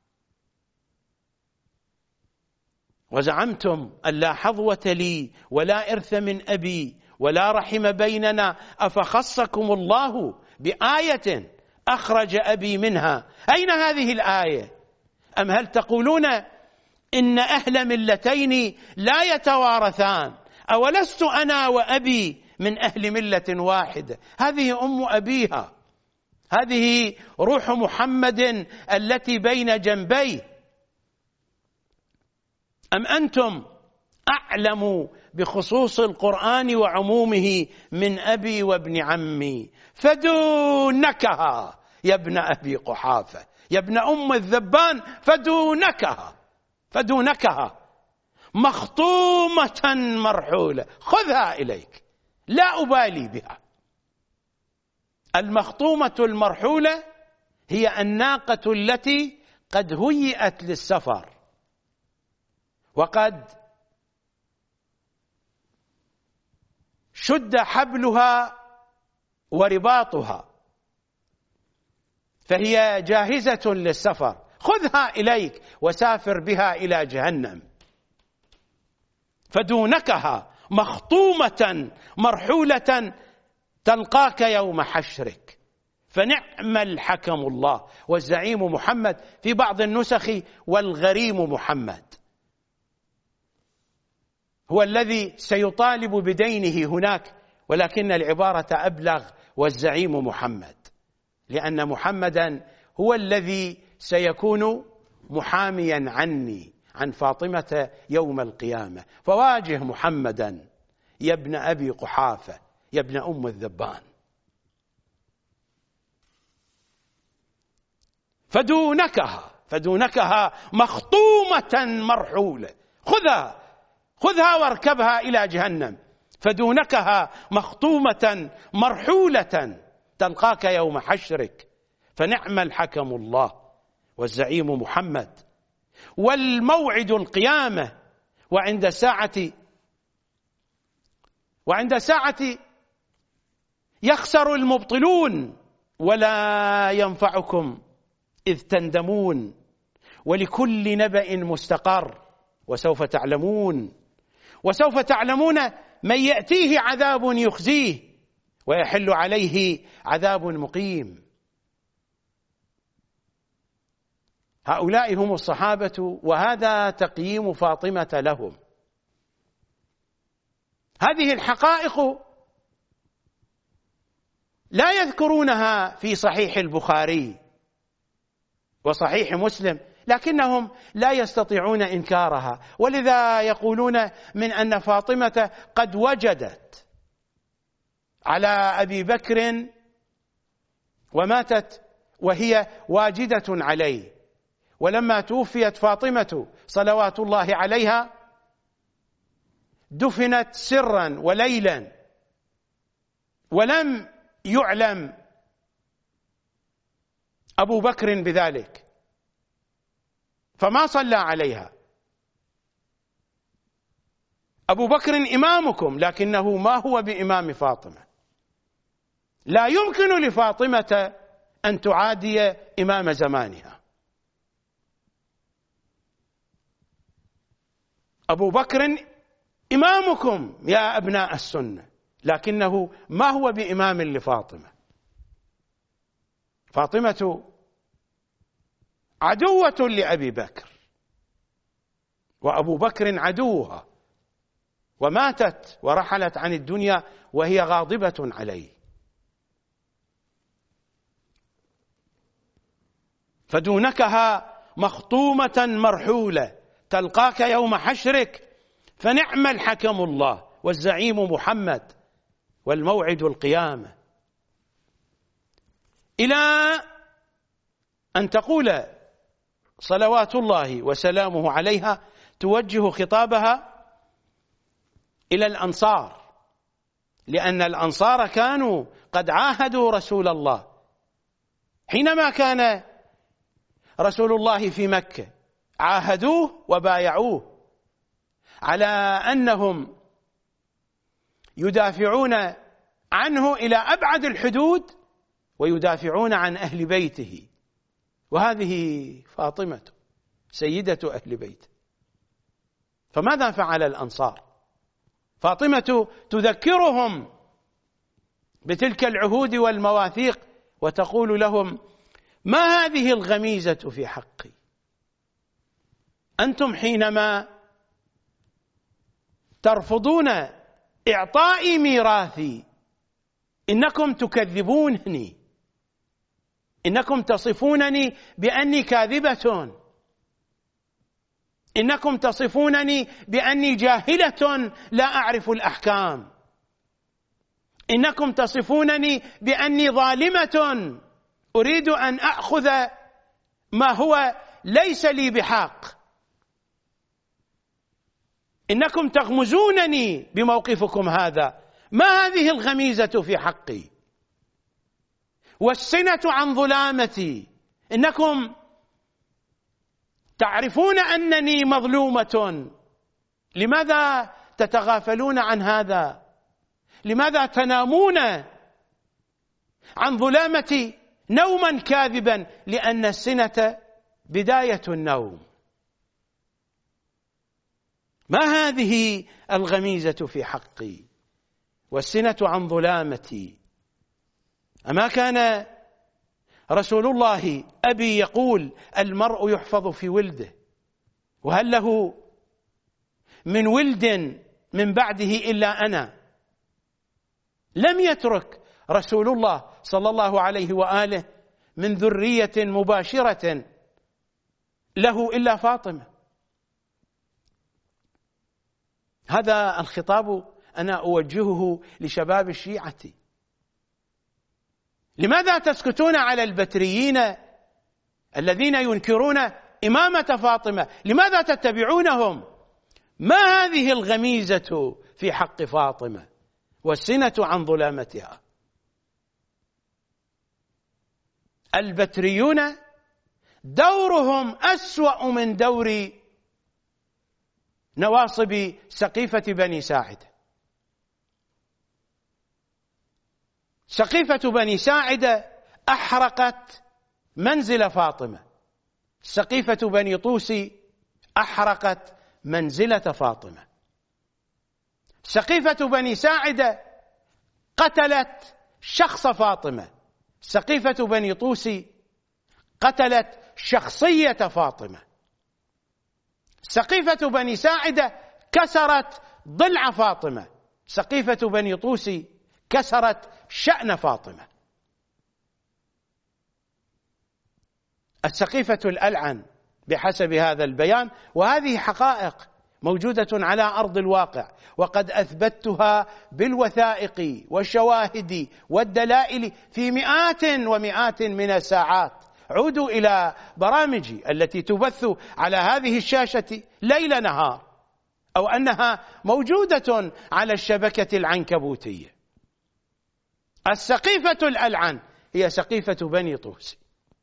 وزعمتم أن لا حظوة لي ولا إرث من أبي ولا رحم بيننا أفخصكم الله بآية أخرج أبي منها. أين هذه الآية؟ أم هل تقولون إن أهل ملتين لا يتوارثان أولست أنا وأبي من أهل ملة واحدة؟ هذه أم أبيها، هذه روح محمد التي بين جنبيه. أم أنتم أعلم بخصوص القرآن وعمومه من أبي وابن عمي؟ فدونكها يا ابن أبي قحافة، يا ابن أم الذبان، فدونكها فدونكها مخطومة مرحولة، خذها إليك لا أبالي بها. المخطومة المرحولة هي الناقة التي قد هيئت للسفر وقد شد حبلها ورباطها فهي جاهزة للسفر، خذها إليك وسافر بها إلى جهنم. فدونكها مخطومة مرحولة تلقاك يوم حشرك، فنعم الحكم الله والزعيم محمد في بعض النسخ والغريم محمد، هو الذي سيطالب بدينه هناك، ولكن العبارة أبلغ، والزعيم محمد، لأن محمدا هو الذي سيكون محاميا عني عن فاطمة يوم القيامة. فواجه محمدا يا ابن أبي قحافة، يا ابن أم الذبان. فدونكها فدونكها مخطومة مرحولة، خذها خذها واركبها إلى جهنم. فدونكها مخطومة مرحولة تلقاك يوم حشرك، فنعم الحكم الله والزعيم محمد. والموعد القيامة، وعند ساعة وعند ساعة يخسر المبطلون ولا ينفعكم إذ تندمون، ولكل نبأ مستقر وسوف تعلمون. وسوف تعلمون من يأتيه عذاب يخزيه ويحل عليه عذاب مقيم. هؤلاء هم الصحابة، وهذا تقييم فاطمة لهم. هذه الحقائق لا يذكرونها في صحيح البخاري وصحيح مسلم، لكنهم لا يستطيعون إنكارها، ولذا يقولون من أن فاطمة قد وجدت على أبي بكر وماتت وهي واجدة عليه، ولما توفيت فاطمة صلوات الله عليها دفنت سرا وليلا، ولم يعلم أبو بكر بذلك، فما صلى عليها. أبو بكر إمامكم، لكنه ما هو بإمام فاطمة. لا يمكن لفاطمة أن تعادي إمام زمانها. أبو بكر إمامكم يا أبناء السنة، لكنه ما هو بإمام لفاطمة. فاطمة عدوة لأبي بكر، وأبو بكر عدوها، وماتت ورحلت عن الدنيا وهي غاضبة عليه. فدونكها مخطومة مرحولة تلقاك يوم حشرك، فنعم الحكم الله والزعيم محمد والموعد القيامة، إلى أن تقول صلوات الله وسلامه عليها توجه خطابها إلى الأنصار، لأن الأنصار كانوا قد عاهدوا رسول الله حينما كان رسول الله في مكة، عاهدوه وبايعوه على أنهم يدافعون عنه إلى أبعد الحدود ويدافعون عن أهل بيته، وهذه فاطمة سيدة أهل بيته. فماذا فعل الأنصار؟ فاطمة تذكرهم بتلك العهود والمواثيق وتقول لهم: ما هذه الغميزة في حقي؟ أنتم حينما ترفضون إعطائي ميراثي إنكم تكذبونني، إنكم تصفونني بأني كاذبة، إنكم تصفونني بأني جاهلة لا أعرف الأحكام، إنكم تصفونني بأني ظالمة أريد أن أخذ ما هو ليس لي بحق، إنكم تغمزونني بموقفكم هذا. ما هذه الغميزة في حقي والسنة عن ظلامتي؟ إنكم تعرفون أنني مظلومة، لماذا تتغافلون عن هذا؟ لماذا تنامون عن ظلامتي نوما كاذبا؟ لأن السنة بداية النوم. ما هذه الغميزة في حقي والسنة عن ظلامتي؟ أما كان رسول الله أبي يقول: المرء يحفظ في ولده، وهل له من ولد من بعده إلا أنا؟ لم يترك رسول الله صلى الله عليه وآله من ذرية مباشرة له إلا فاطمة. هذا الخطاب أنا أوجهه لشباب الشيعة. لماذا تسكتون على البتريين الذين ينكرون إمامة فاطمة؟ لماذا تتبعونهم؟ ما هذه الغميزة في حق فاطمة والسنة عن ظلامتها؟ البتريون دورهم أسوأ من دور نواصب سقيفة بني ساعدة. سقيفة بني ساعدة أحرقت منزل فاطمة، سقيفة بني طوسي أحرقت منزلة فاطمة. سقيفة بني ساعدة قتلت شخص فاطمة، سقيفة بني طوسي قتلت شخصية فاطمة. سقيفة بني ساعدة كسرت ضلع فاطمة، سقيفة بني طوسي كسرت شأن فاطمة. السقيفة الألعن بحسب هذا البيان، وهذه حقائق موجودة على أرض الواقع وقد أثبتها بالوثائق والشواهد والدلائل في مئات ومئات من الساعات. عودوا إلى برامجي التي تبث على هذه الشاشة ليل نهار، أو أنها موجودة على الشبكة العنكبوتية. السقيفة الألعن هي سقيفة بني طوسي.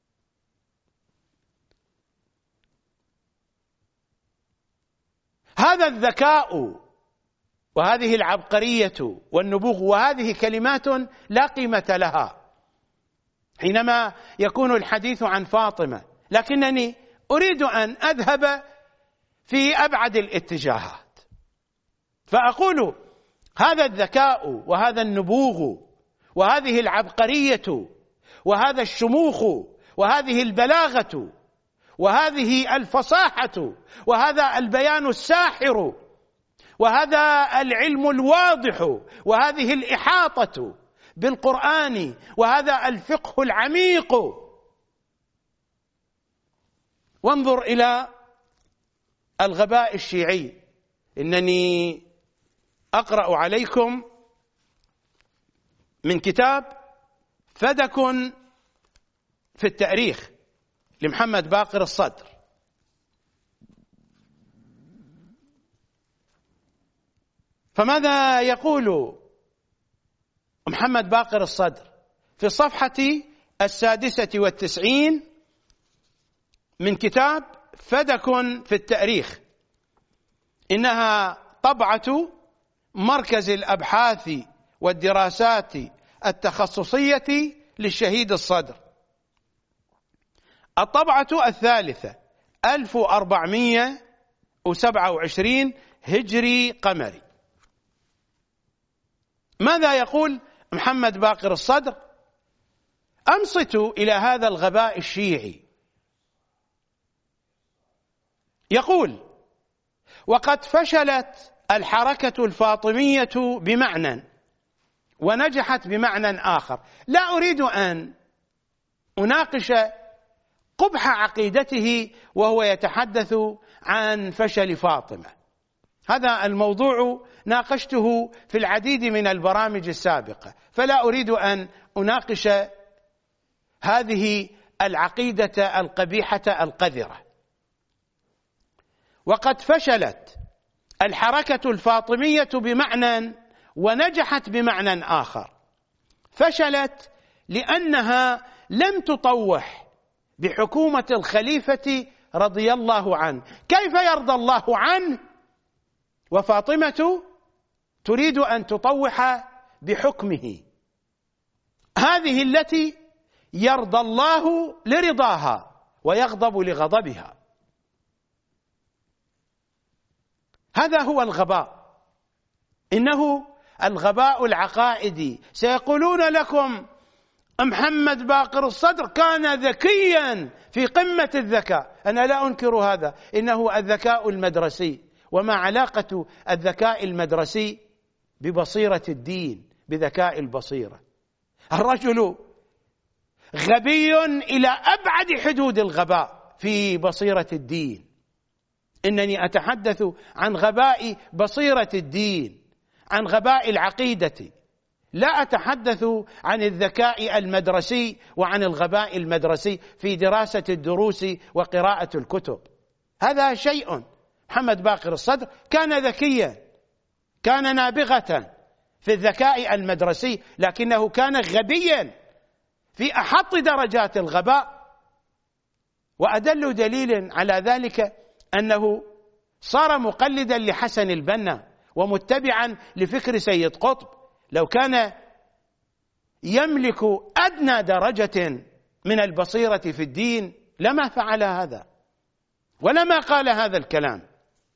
هذا الذكاء وهذه العبقرية والنبوغ، وهذه كلمات لا قيمة لها حينما يكون الحديث عن فاطمة، لكنني أريد أن أذهب في أبعد الاتجاهات، فأقول هذا الذكاء وهذا النبوغ وهذه العبقرية وهذا الشموخ وهذه البلاغة وهذه الفصاحة وهذا البيان الساحر وهذا العلم الواضح وهذه الإحاطة بالقرآن وهذا الفقه العميق. وانظر إلى الغباء الشيعي. إنني أقرأ عليكم من كتاب فدك في التاريخ لمحمد باقر الصدر. فماذا يقول محمد باقر الصدر في الصفحة السادسة والتسعين من كتاب فدك في التاريخ؟ إنها طبعة مركز الأبحاث والدراسات التخصصية للشهيد الصدر، الطبعة الثالثة ألف وأربعمائة وسبعة وعشرين هجري قمري. ماذا يقول محمد باقر الصدر؟ أنصتوا إلى هذا الغباء الشيعي. يقول: وقد فشلت الحركة الفاطمية بمعنى ونجحت بمعنى آخر. لا أريد أن أناقش قبح عقيدته وهو يتحدث عن فشل فاطمة، هذا الموضوع ناقشته في العديد من البرامج السابقة، فلا أريد أن أناقش هذه العقيدة القبيحة القذرة. وقد فشلت الحركة الفاطمية بمعنى ونجحت بمعنى آخر. فشلت لأنها لم تطوح بحكومة الخليفة رضي الله عنه. كيف يرضى الله عنه وفاطمة تريد أن تطوح بحكمه؟ هذه التي يرضى الله لرضاها ويغضب لغضبها. هذا هو الغباء، إنه الغباء العقائدي. سيقولون لكم محمد باقر الصدر كان ذكيا في قمة الذكاء. أنا لا أنكر هذا، إنه الذكاء المدرسي. وما علاقة الذكاء المدرسي ببصيرة الدين، بذكاء البصيرة؟ الرجل غبي إلى أبعد حدود الغباء في بصيرة الدين. إنني أتحدث عن غباء بصيرة الدين، عن غباء العقيدة، لا أتحدث عن الذكاء المدرسي وعن الغباء المدرسي في دراسة الدروس وقراءة الكتب. هذا شيء. محمد باقر الصدر كان ذكيا، كان نابغة في الذكاء المدرسي، لكنه كان غبيا في أحط درجات الغباء. وأدل دليل على ذلك أنه صار مقلدا لحسن البنا ومتبعا لفكر سيد قطب. لو كان يملك أدنى درجة من البصيرة في الدين لما فعل هذا ولما قال هذا الكلام.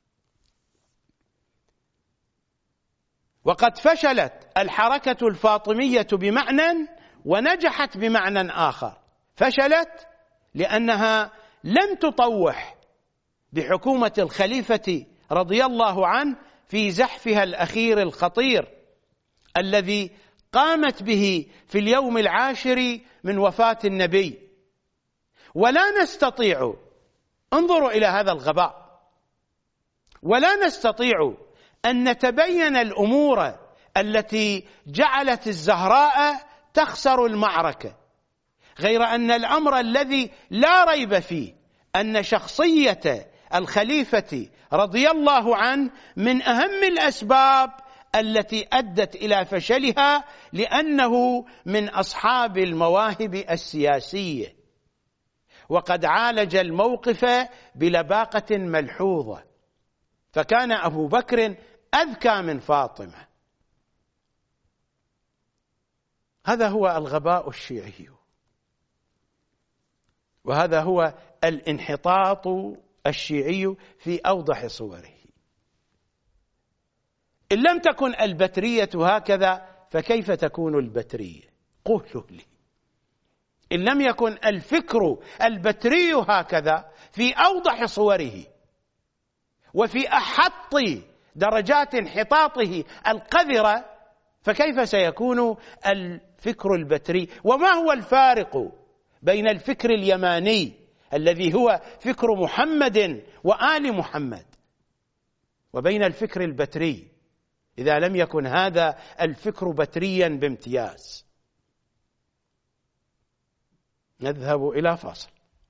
وقد فشلت الحركة الفاطمية بمعنى ونجحت بمعنى آخر. فشلت لأنها لم تطوح بحكومة الخليفة رضي الله عنه في زحفها الأخير الخطير الذي قامت به في اليوم العاشر من وفاة النبي. ولا نستطيع، انظروا إلى هذا الغباء، ولا نستطيع أن نتبين الأمور التي جعلت الزهراء تخسر المعركة، غير أن الأمر الذي لا ريب فيه أن شخصية الخليفة رضي الله عنه من أهم الأسباب التي أدت إلى فشلها، لأنه من أصحاب المواهب السياسية، وقد عالج الموقف بلباقة ملحوظة. فكان أبو بكر أذكى من فاطمة. هذا هو الغباء الشيعي، وهذا هو الانحطاط الشيعي في أوضح صوره. إن لم تكن البترية هكذا فكيف تكون البترية؟ قولوا لي. إن لم يكن الفكر البتري هكذا في أوضح صوره وفي أحط درجات انحطاطه القذرة، فكيف سيكون الفكر البتري؟ وما هو الفارق بين الفكر اليماني الذي هو فكر محمد وآل محمد وبين الفكر البتري إذا لم يكن هذا الفكر بتريا بامتياز. نذهب إلى فاصل.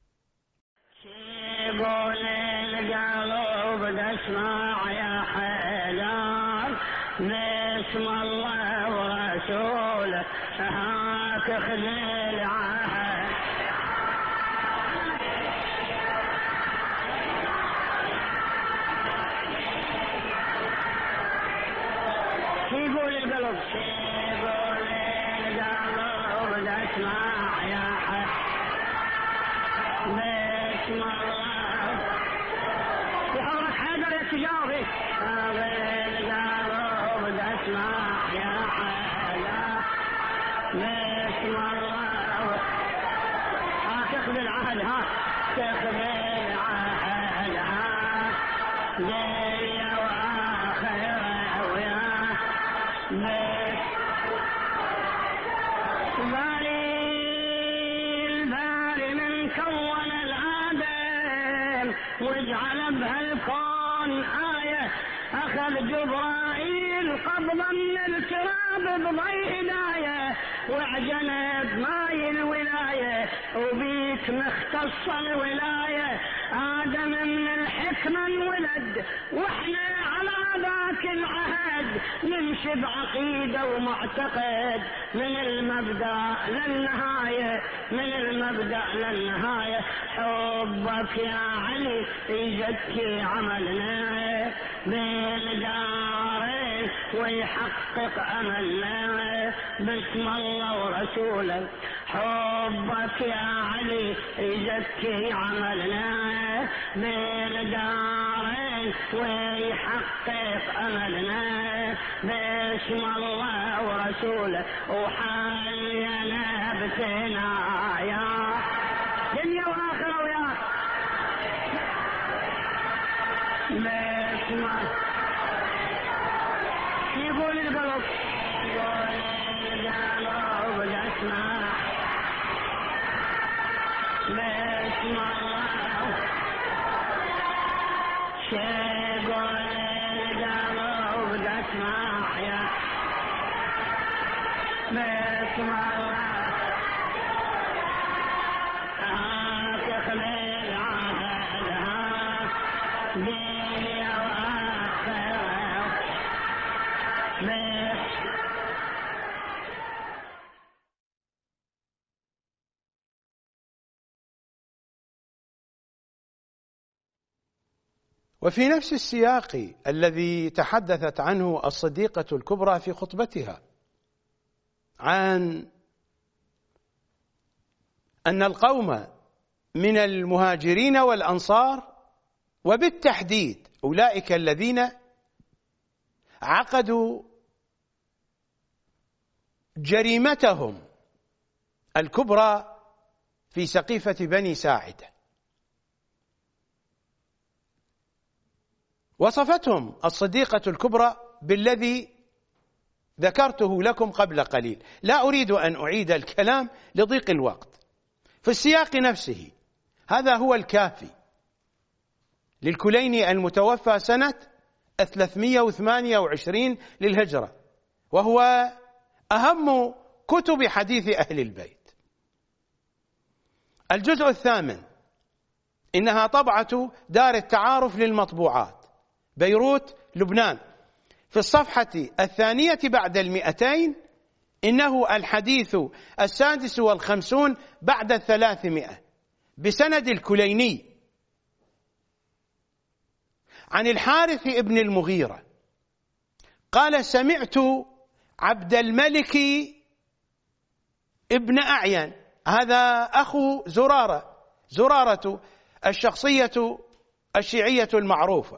يقول القلب اسمع يا حيدر باسم الله ورسوله هاك خذ العهد. يقول القلب يقول القلب اسمع يا حيدر باسم الله يحرك حيدر يا تجاري القلب اسمع يا حيدر باسم الله ها تاخذ العهد ها تاخذ العهد ها زي واخره ويا باري الباري من كون الآدم واجعل بهالكون آية أخذ جبرائيل قبضا من التراب بضي هداية واعجنت ماي الولاية وبيك مختص الولاية آدم من الحكمة انولد واحنا على ذاك العهد نمشي بعقيدة ومعتقد من المبدأ للنهاية من المبدأ للنهاية. حبك يا علي يزكي عملنا بالدارين ويحقق أملنا باسم الله ورسوله. حبك يا علي يزكي عملنا بالدارين ويحقق أملنا باسم الله ورسوله. وحينا بثنايا دنيا وآخرة وياك باسم يقول القلب يقول القلب اسمع باسم الله يقول القلب اسمع يا باسم الله هاك خليل عهدها دنيا وآخرة وفي نفس السياق الذي تحدثت عنه الصديقة الكبرى في خطبتها عن أن القوم من المهاجرين والأنصار وبالتحديد أولئك الذين عقدوا جريمتهم الكبرى في سقيفة بني ساعدة، وصفتهم الصديقة الكبرى بالذي ذكرته لكم قبل قليل. لا أريد أن أعيد الكلام لضيق الوقت. في السياق نفسه هذا هو الكافي للكليني المتوفى سنة ثلاثمئة وثمانية وعشرين للهجرة، وهو أهم كتب حديث أهل البيت. الجزء الثامن إنها طبعة دار التعارف للمطبوعات بيروت لبنان. في الصفحة الثانية بعد المئتين إنه الحديث السادس والخمسون بعد الثلاثمائة بسند الكليني عن الحارث ابن المغيرة قال: سمعت عبد الملك ابن أعين، هذا أخو زرارة زرارة الشخصية الشيعية المعروفة،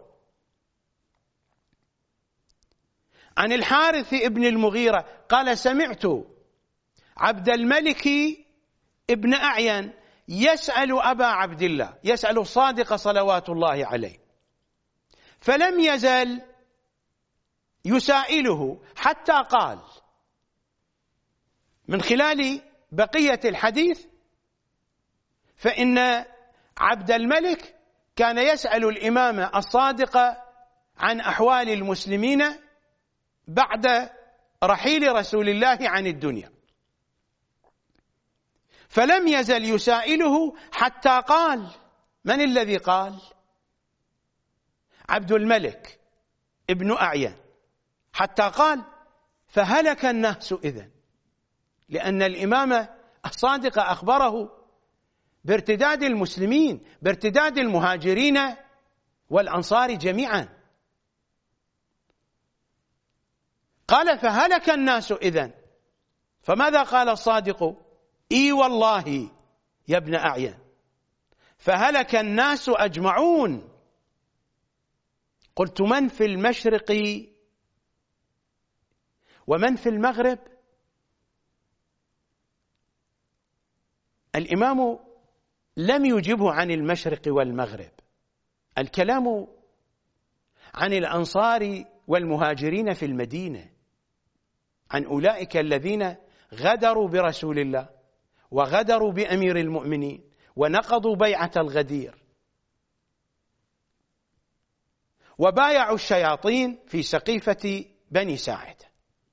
عن الحارث ابن المغيرة قال: سمعت عبد الملك ابن أعين يسأل أبا عبد الله، يسأل الصادق صلوات الله عليه، فلم يزل يسائله حتى قال. من خلال بقية الحديث فإن عبد الملك كان يسأل الإمام الصادق عن أحوال المسلمين بعد رحيل رسول الله عن الدنيا، فلم يزل يسائله حتى قال. من الذي قال؟ عبد الملك ابن أعين، حتى قال فهلك الناس إذن، لأن الإمام الصادق أخبره بارتداد المسلمين، بارتداد المهاجرين والأنصار جميعا. قال فهلك الناس إذن، فماذا قال الصادق؟ إي والله يا ابن أعين فهلك الناس أجمعون. قلت من في المشرق ومن في المغرب؟ الإمام لم يجبه عن المشرق والمغرب، الكلام عن الأنصار والمهاجرين في المدينة، عن أولئك الذين غدروا برسول الله وغدروا بأمير المؤمنين ونقضوا بيعة الغدير وبايعوا الشياطين في سقيفة بني ساعدة.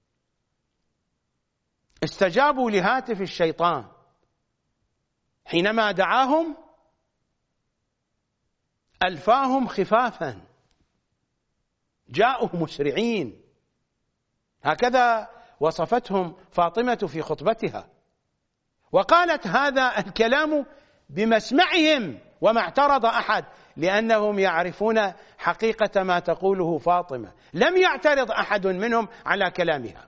استجابوا لهاتف الشيطان حينما دعاهم، ألفاهم خفافا، جاءوا مسرعين، هكذا وصفتهم فاطمة في خطبتها، وقالت هذا الكلام بمسمعهم وما اعترض أحد، لأنهم يعرفون حقيقة ما تقوله فاطمة، لم يعترض أحد منهم على كلامها،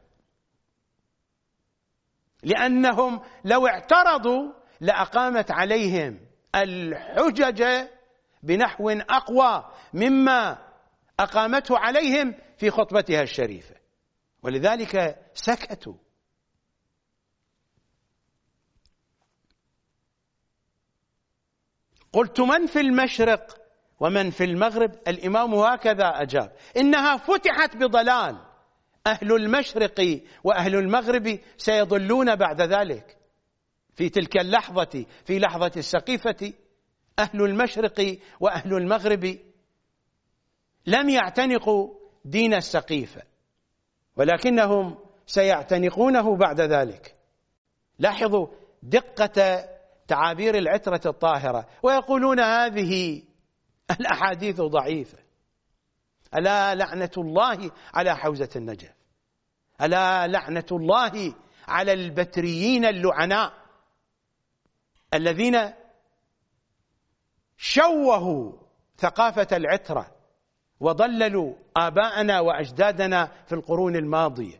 لأنهم لو اعترضوا لأقامت عليهم الحجج بنحو أقوى مما أقامته عليهم في خطبتها الشريفة، ولذلك سكتوا. قلت من في المشرق ومن في المغرب؟ الإمام هكذا أجاب: إنها فتحت بضلال، أهل المشرق وأهل المغرب سيضلون بعد ذلك. في تلك اللحظة، في لحظة السقيفة، أهل المشرق وأهل المغرب لم يعتنقوا دين السقيفة، ولكنهم سيعتنقونه بعد ذلك. لاحظوا دقة تعابير العترة الطاهرة، ويقولون هذه الأحاديث ضعيفة. ألا لعنة الله على حوزة النجف، ألا لعنة الله على البتريين اللعناء الذين شوهوا ثقافة العترة وضللوا آباءنا وأجدادنا في القرون الماضية.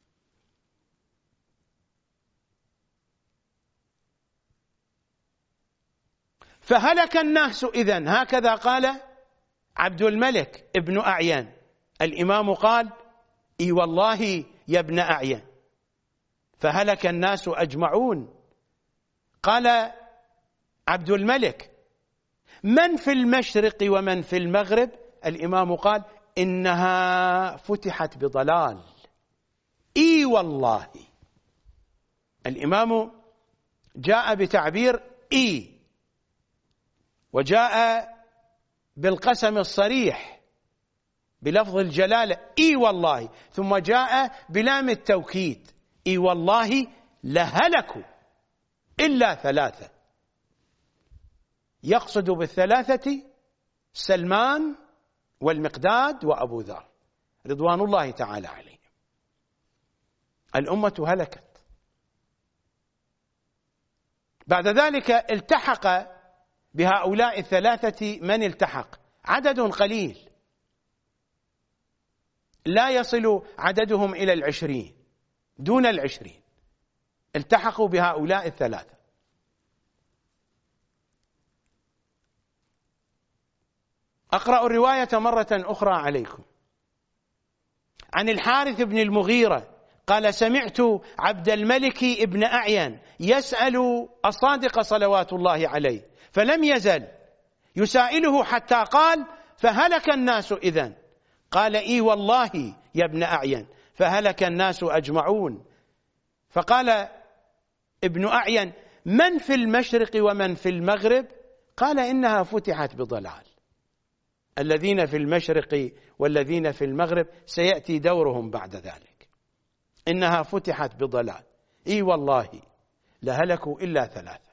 فهلك الناس إذن، هكذا قال عبد الملك ابن أعين. الإمام قال: إي والله يا ابن أعين فهلك الناس أجمعون. قال عبد الملك: من في المشرق ومن في المغرب؟ الإمام قال: إنها فتحت بضلال. إي والله. الإمام جاء بتعبير إي، وجاء بالقسم الصريح بلفظ الجلالة إي والله، ثم جاء بلام التوكيد: إي والله لهلكوا إلا ثلاثة. يقصد بالثلاثة سلمان والمقداد وأبو ذر رضوان الله تعالى عليهم. الأمة هلكت. بعد ذلك التحق بهؤلاء الثلاثة من التحق، عدد قليل لا يصل عددهم إلى العشرين، دون العشرين، التحقوا بهؤلاء الثلاثة. أقرأ الرواية مرة أخرى عليكم. عن الحارث بن المغيرة قال: سمعت عبد الملك ابن أعين يسأل الصادق صلوات الله عليه، فلم يزل يسائله حتى قال: فهلك الناس إذن. قال: إي والله يا ابن أعين فهلك الناس أجمعون. فقال ابن أعين: من في المشرق ومن في المغرب؟ قال: إنها فتحت بضلال. الذين في المشرق والذين في المغرب سيأتي دورهم بعد ذلك، إنها فتحت بضلال. إي والله لهلكوا إلا ثلاثة.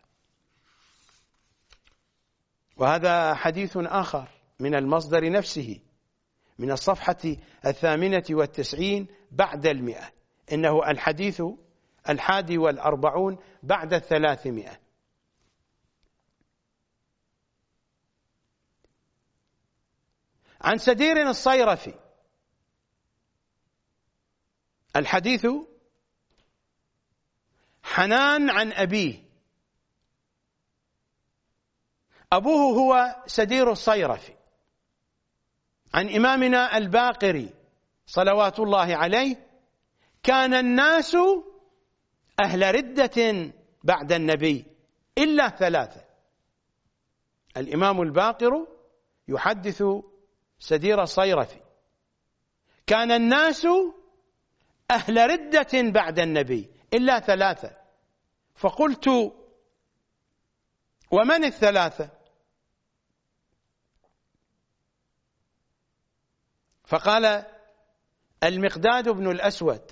وهذا حديث آخر من المصدر نفسه من الصفحة الثامنة والتسعين بعد المئة، إنه الحديث الحادي والأربعون بعد الثلاثمائة. عن سدير الصيرفي الحديث: حنان عن أبيه. أبوه هو سدير الصيرفي عن إمامنا الباقري صلوات الله عليه: كان الناس أهل ردة بعد النبي إلا ثلاثة. الإمام الباقر يحدث سدير الصيرفي: كان الناس أهل ردة بعد النبي إلا ثلاثة. فقلت: ومن الثلاثة؟ فقال: المقداد بن الأسود،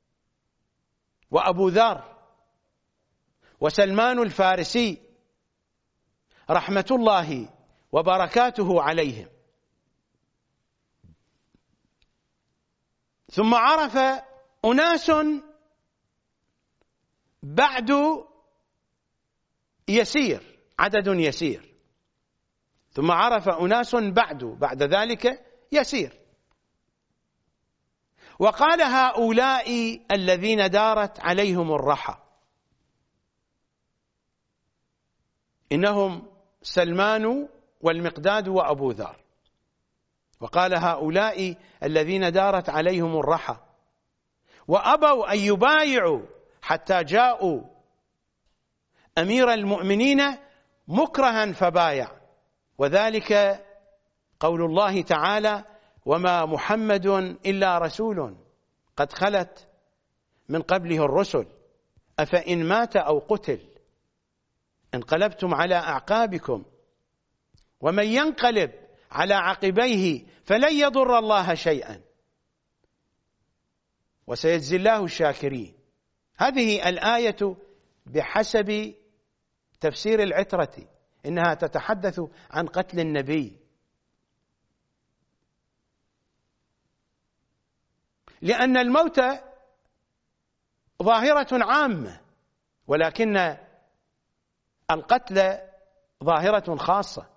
وأبو ذر، وسلمان الفارسي رحمة الله وبركاته عليهم. ثم عرف أناس بعد يسير، عدد يسير، ثم عرف أناس بعد بعد ذلك يسير. وقال: هؤلاء الذين دارت عليهم الرحى، إنهم سلمان والمقداد وأبو ذر. وقال: هؤلاء الذين دارت عليهم الرحى وأبوا أن يبايعوا حتى جاءوا أمير المؤمنين مكرها فبايع، وذلك قول الله تعالى: وما محمد إلا رسول قد خلت من قبله الرسل أفإن مات أو قتل انقلبتم على أعقابكم ومن ينقلب على عقبيه فلن يضر الله شيئا وسيجزي الله الشاكرين. هذه الآية بحسب تفسير العترة إنها تتحدث عن قتل النبي، لأن الموت ظاهرة عامة، ولكن القتل ظاهرة خاصة.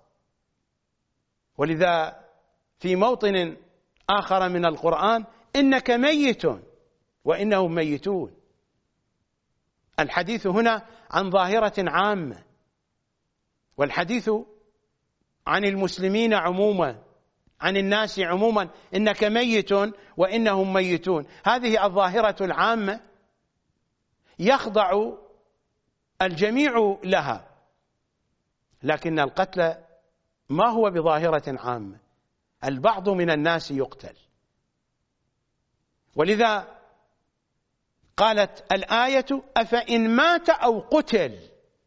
ولذا في موطن آخر من القرآن: إنك ميت وإنهم ميتون. الحديث هنا عن ظاهرة عامة، والحديث عن المسلمين عموما، عن الناس عموما: إنك ميت وإنهم ميتون. هذه الظاهرة العامة يخضع الجميع لها، لكن القتل ما هو بظاهرة عامة، البعض من الناس يقتل. ولذا قالت الآية: أفإن مات أو قتل.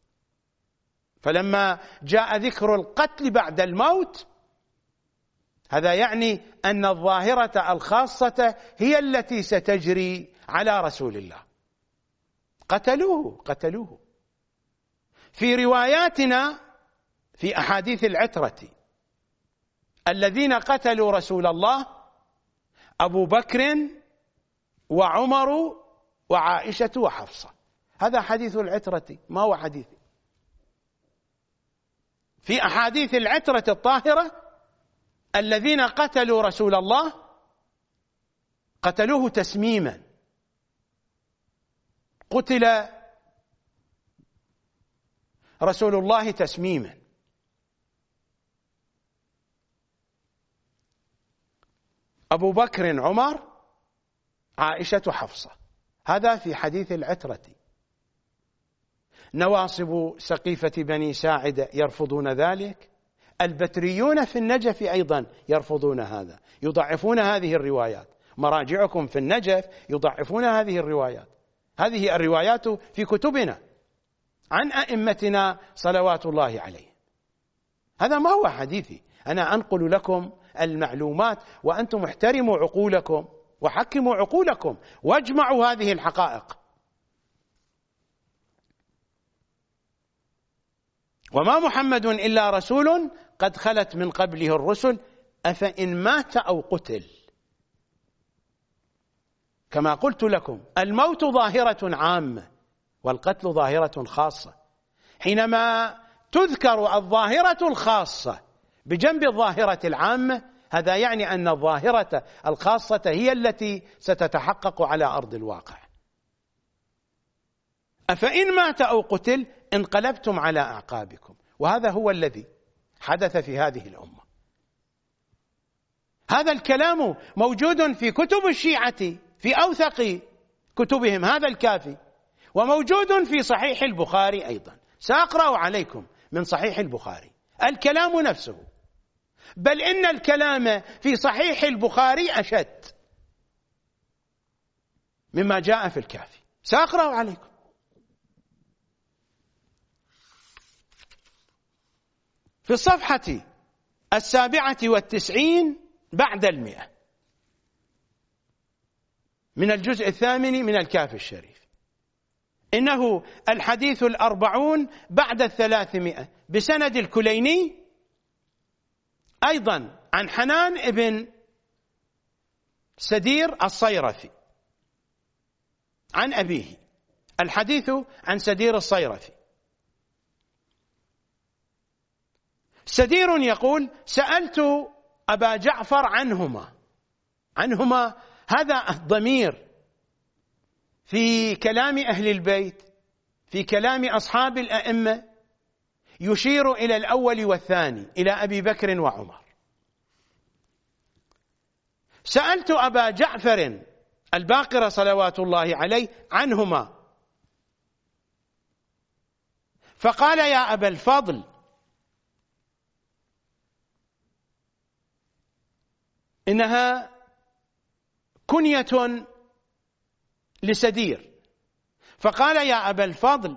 فلما جاء ذكر القتل بعد الموت، هذا يعني أن الظاهرة الخاصة هي التي ستجري على رسول الله. قتلوه قتلوه. في رواياتنا في أحاديث العترة: الذين قتلوا رسول الله أبو بكر وعمر وعائشة وحفصة. هذا حديث العترة، ما هو حديث. في أحاديث العترة الطاهرة: الذين قتلوا رسول الله قتلوه تسميما، قتل رسول الله تسميما. أبو بكر عمر عائشة حفصة. هذا في حديث العترة. نواصب سقيفة بني ساعدة يرفضون ذلك، البتريون في النجف أيضا يرفضون هذا، يضعفون هذه الروايات. مراجعكم في النجف يضعفون هذه الروايات. هذه الروايات في كتبنا عن أئمتنا صلوات الله عليهم. هذا ما هو حديثي، أنا أنقل لكم المعلومات، وأنتم احترموا عقولكم وحكموا عقولكم واجمعوا هذه الحقائق. وما محمد إلا رسول قد خلت من قبله الرسل أفإن مات أو قتل. كما قلت لكم الموت ظاهرة عامة والقتل ظاهرة خاصة. حينما تذكر الظاهرة الخاصة بجنب الظاهرة العامة هذا يعني أن الظاهرة الخاصة هي التي ستتحقق على أرض الواقع. أفإن مات أو قتل انقلبتم على أعقابكم، وهذا هو الذي حدث في هذه الأمة. هذا الكلام موجود في كتب الشيعة في أوثق كتبهم، هذا الكافي، وموجود في صحيح البخاري أيضا. سأقرأ عليكم من صحيح البخاري الكلام نفسه، بل إن الكلام في صحيح البخاري أشد مما جاء في الكافي. سأقرأ عليكم. في الصفحة السابعة والتسعين بعد المئة من الجزء الثامن من الكافي الشريف، إنه الحديث الأربعون بعد الثلاثمائة بسند الكليني أيضا عن حنان ابن سدير الصيرفي عن أبيه. الحديث عن سدير الصيرفي. سدير يقول: سألت أبا جعفر عنهما. عنهما هذا الضمير في كلام أهل البيت، في كلام أصحاب الأئمة، يشير إلى الأول والثاني، إلى أبي بكر وعمر. سألت أبا جعفر الباقر صلوات الله عليه عنهما فقال: يا أبا الفضل، إنها كنية لسدير. فقال: يا أبا الفضل،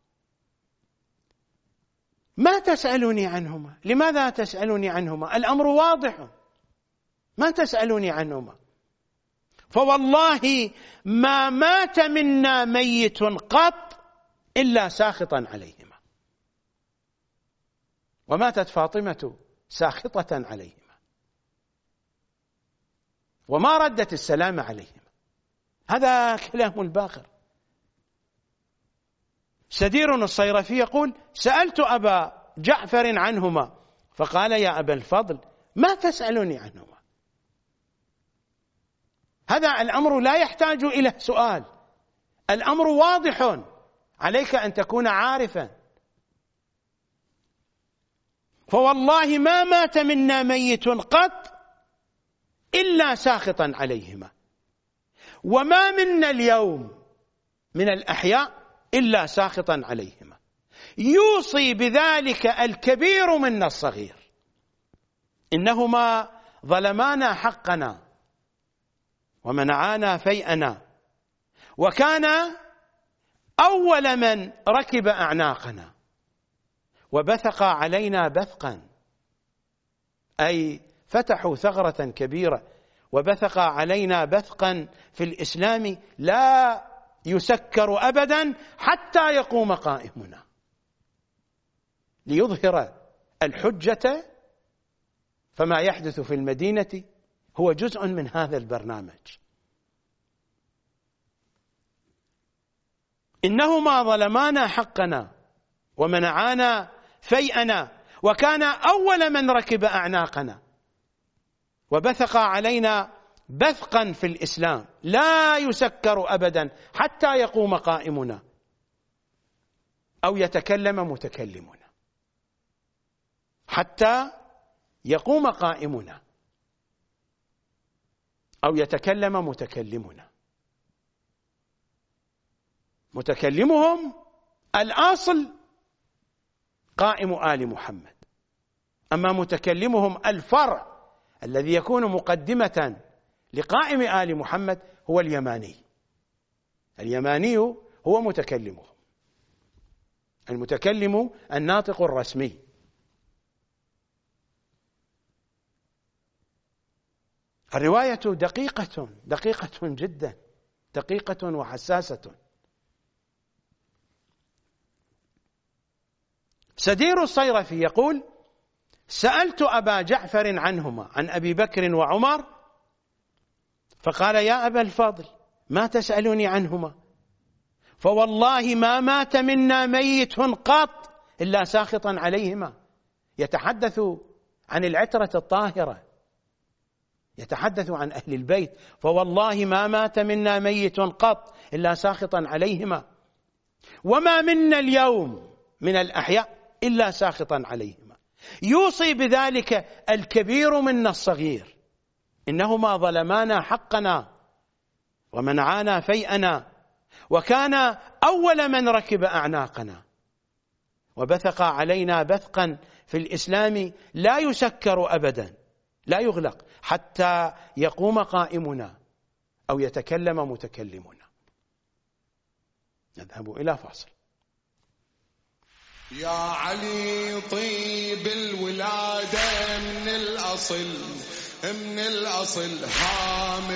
ما تسألني عنهما؟ لماذا تسألني عنهما؟ الأمر واضح، ما تسألني عنهما. فوالله ما مات منا ميت قط إلا ساخطا عليهما. وماتت فاطمة ساخطة عليهما وما ردت السلام عليهما. هذا كلام الباقر. سدير الصيرفي يقول: سألت أبا جعفر عنهما فقال: يا أبا الفضل، ما تسألني عنهما؟ هذا الأمر لا يحتاج إلى سؤال، الأمر واضح، عليك أن تكون عارفا. فوالله ما مات منا ميت قط إلا ساخطا عليهما، وما منا اليوم من الأحياء إلا ساخطا عليهما. يوصي بذلك الكبير منا الصغير، إنهما ظلمانا حقنا ومنعانا فيئنا، وكان أول من ركب أعناقنا وبثق علينا بثقا، أي فتحوا ثغرة كبيرة وبثق علينا بثقا في الإسلام لا يسكر أبدا حتى يقوم قائمنا، ليظهر الحجة. فما يحدث في المدينة هو جزء من هذا البرنامج. إنهما ظلمانا حقنا ومنعانا فيئنا، وكان أول من ركب أعناقنا وبثق علينا بثقا في الإسلام لا يسكر أبدا حتى يقوم قائمنا أو يتكلم متكلمنا. حتى يقوم قائمنا أو يتكلم متكلمنا. متكلمهم الأصل قائم آل محمد، أما متكلمهم الفرع الذي يكون مقدمة لقائم آل محمد هو اليماني. اليماني هو متكلمهم، المتكلم الناطق الرسمي. الرواية دقيقة دقيقة جدا، دقيقة وحساسة. سدير الصيرفي يقول: سألت أبا جعفر عنهما، عن أبي بكر وعمر، فقال: يا أبا الفضل ما تسألني عنهما؟ فوالله ما مات منا ميت قط إلا ساخطا عليهما. يتحدث عن العترة الطاهرة، يتحدث عن أهل البيت. فوالله ما مات منا ميت قط إلا ساخطا عليهما، وما منا اليوم من الأحياء إلا ساخطا عليهما. يوصي بذلك الكبير منا الصغير، إنهما ظلمانا حقنا ومنعانا فيئنا، وكان أول من ركب أعناقنا، وبثق علينا بثقا في الإسلام لا يسكر أبدا، لا يغلق حتى يقوم قائمنا أو يتكلم متكلمنا. نذهب إلى فاصل. يا علي طيب الولادة من الأصل، من الأصل هام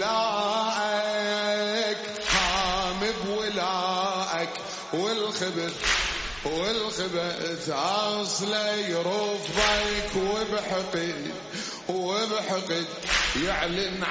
بولائك، هام بولائك، والخبث والخبث أصله يرفضك، وبحقد وبحقد يعلن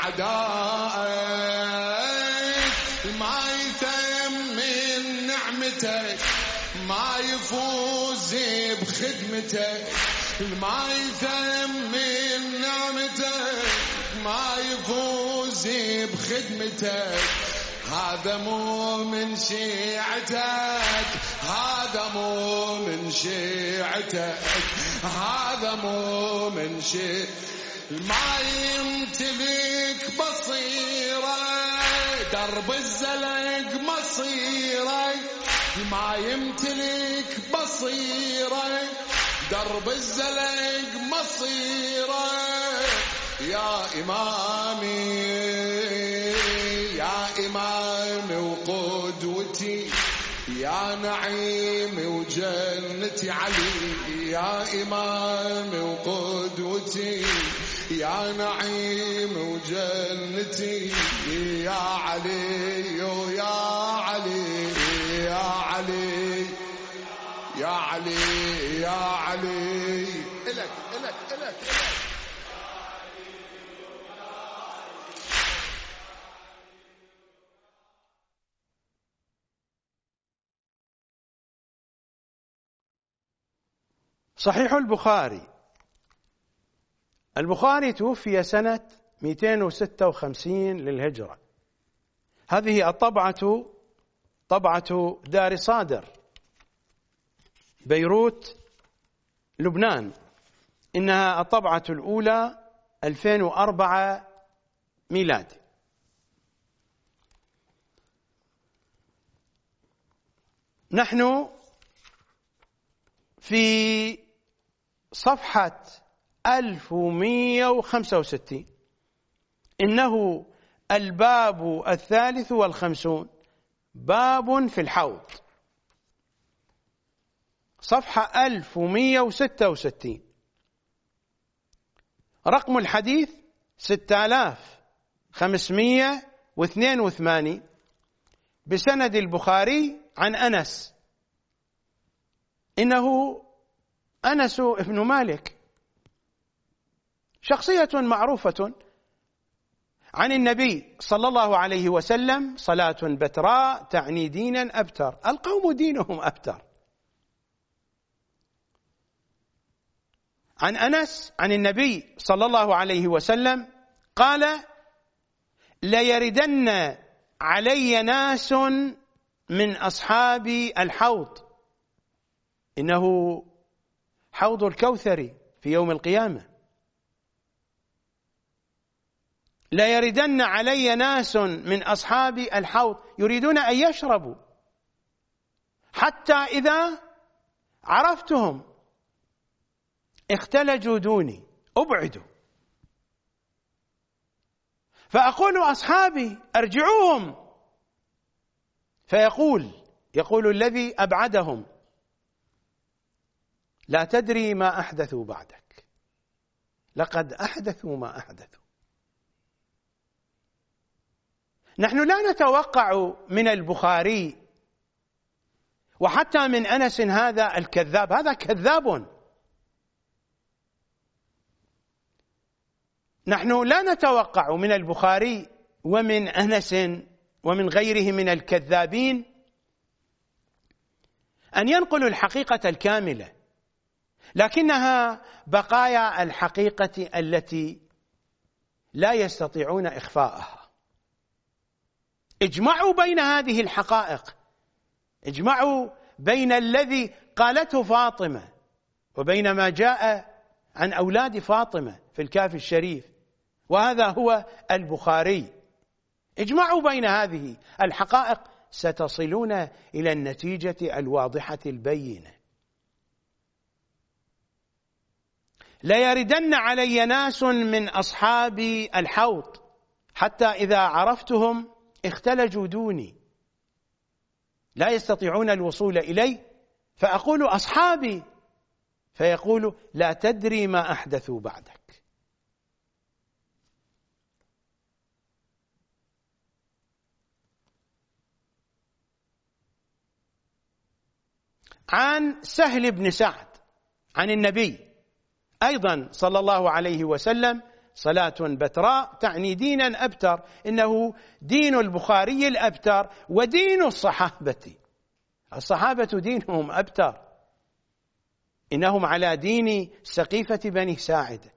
عدائك. ما يتم من نعمتك، ما يفوز بخدمتك، ما يتم من نعمتك، ما يفوز بخدمتك. هذا مو من شيعتك، هذا مو من شيعتك، هذا مو من شيعتك. ما يمتلك بصيرة درب الزلق مصيرة، ما يمتلك بصيرة درب الزلق مصيرة. يا إمامي يا إمامي وقدوتي، يا نعيمي وجنتي علي، يا إمامي وقدوتي، يا نعيمي وجنتي، يا علي يا علي يا علي يا علي يا علي. إلك إلك إلك إلك. صحيح البخاري. البخاري توفي سنة مئتين وستة وخمسين للهجرة. هذه الطبعة طبعة دار صادر، بيروت، لبنان. إنها الطبعة الأولى ألفين وأربعة ميلادي. نحن في صفحة ألف ومئة وخمسة وستين. إنه الباب الثالث والخمسون، باب في الحوض. صفحة ألف ومئة وستة وستين. رقم الحديث ستة آلاف وخمسمئة واثنين وثمانين، بسند البخاري عن أنس. إنه أنس ابن مالك، شخصية معروفة عن النبي صلى الله عليه وسلم: صلاة بتراء تعني دينا أبتر، القوم دينهم أبتر. عن أنس عن النبي صلى الله عليه وسلم قال: ليردن علي ناس من أصحاب الحوض، إنه حوض الكوثر في يوم القيامة. لا يردن علي ناس من أصحاب الحوض يريدون أن يشربوا، حتى إذا عرفتهم اختلجوا دوني، أبعدوا، فأقول أصحابي أرجعوهم، فيقول يقول الذي أبعدهم: لا تدري ما أحدثوا بعدك، لقد أحدثوا ما أحدثوا. نحن لا نتوقع من البخاري وحتى من أنس هذا الكذاب، هذا كذاب. نحن لا نتوقع من البخاري ومن أنس ومن غيره من الكذابين أن ينقلوا الحقيقة الكاملة، لكنها بقايا الحقيقة التي لا يستطيعون إخفاءها. اجمعوا بين هذه الحقائق، اجمعوا بين الذي قالته فاطمة وبين ما جاء عن أولاد فاطمة في الكافي الشريف، وهذا هو البخاري. اجمعوا بين هذه الحقائق ستصلون إلى النتيجة الواضحة البينة. ليردن علي ناس من أصحاب الحوض حتى إذا عرفتهم اختلجوا دوني، لا يستطيعون الوصول إلي، فأقول أصحابي، فيقول لا تدري ما أحدثوا بعدك. عن سهل بن سعد عن النبي أيضا صلى الله عليه وسلم: صلاة بتراء تعني دينا أبتر، إنه دين البخاري الأبتر ودين الصحابة. الصحابة دينهم أبتر، إنهم على دين سقيفة بني ساعدة.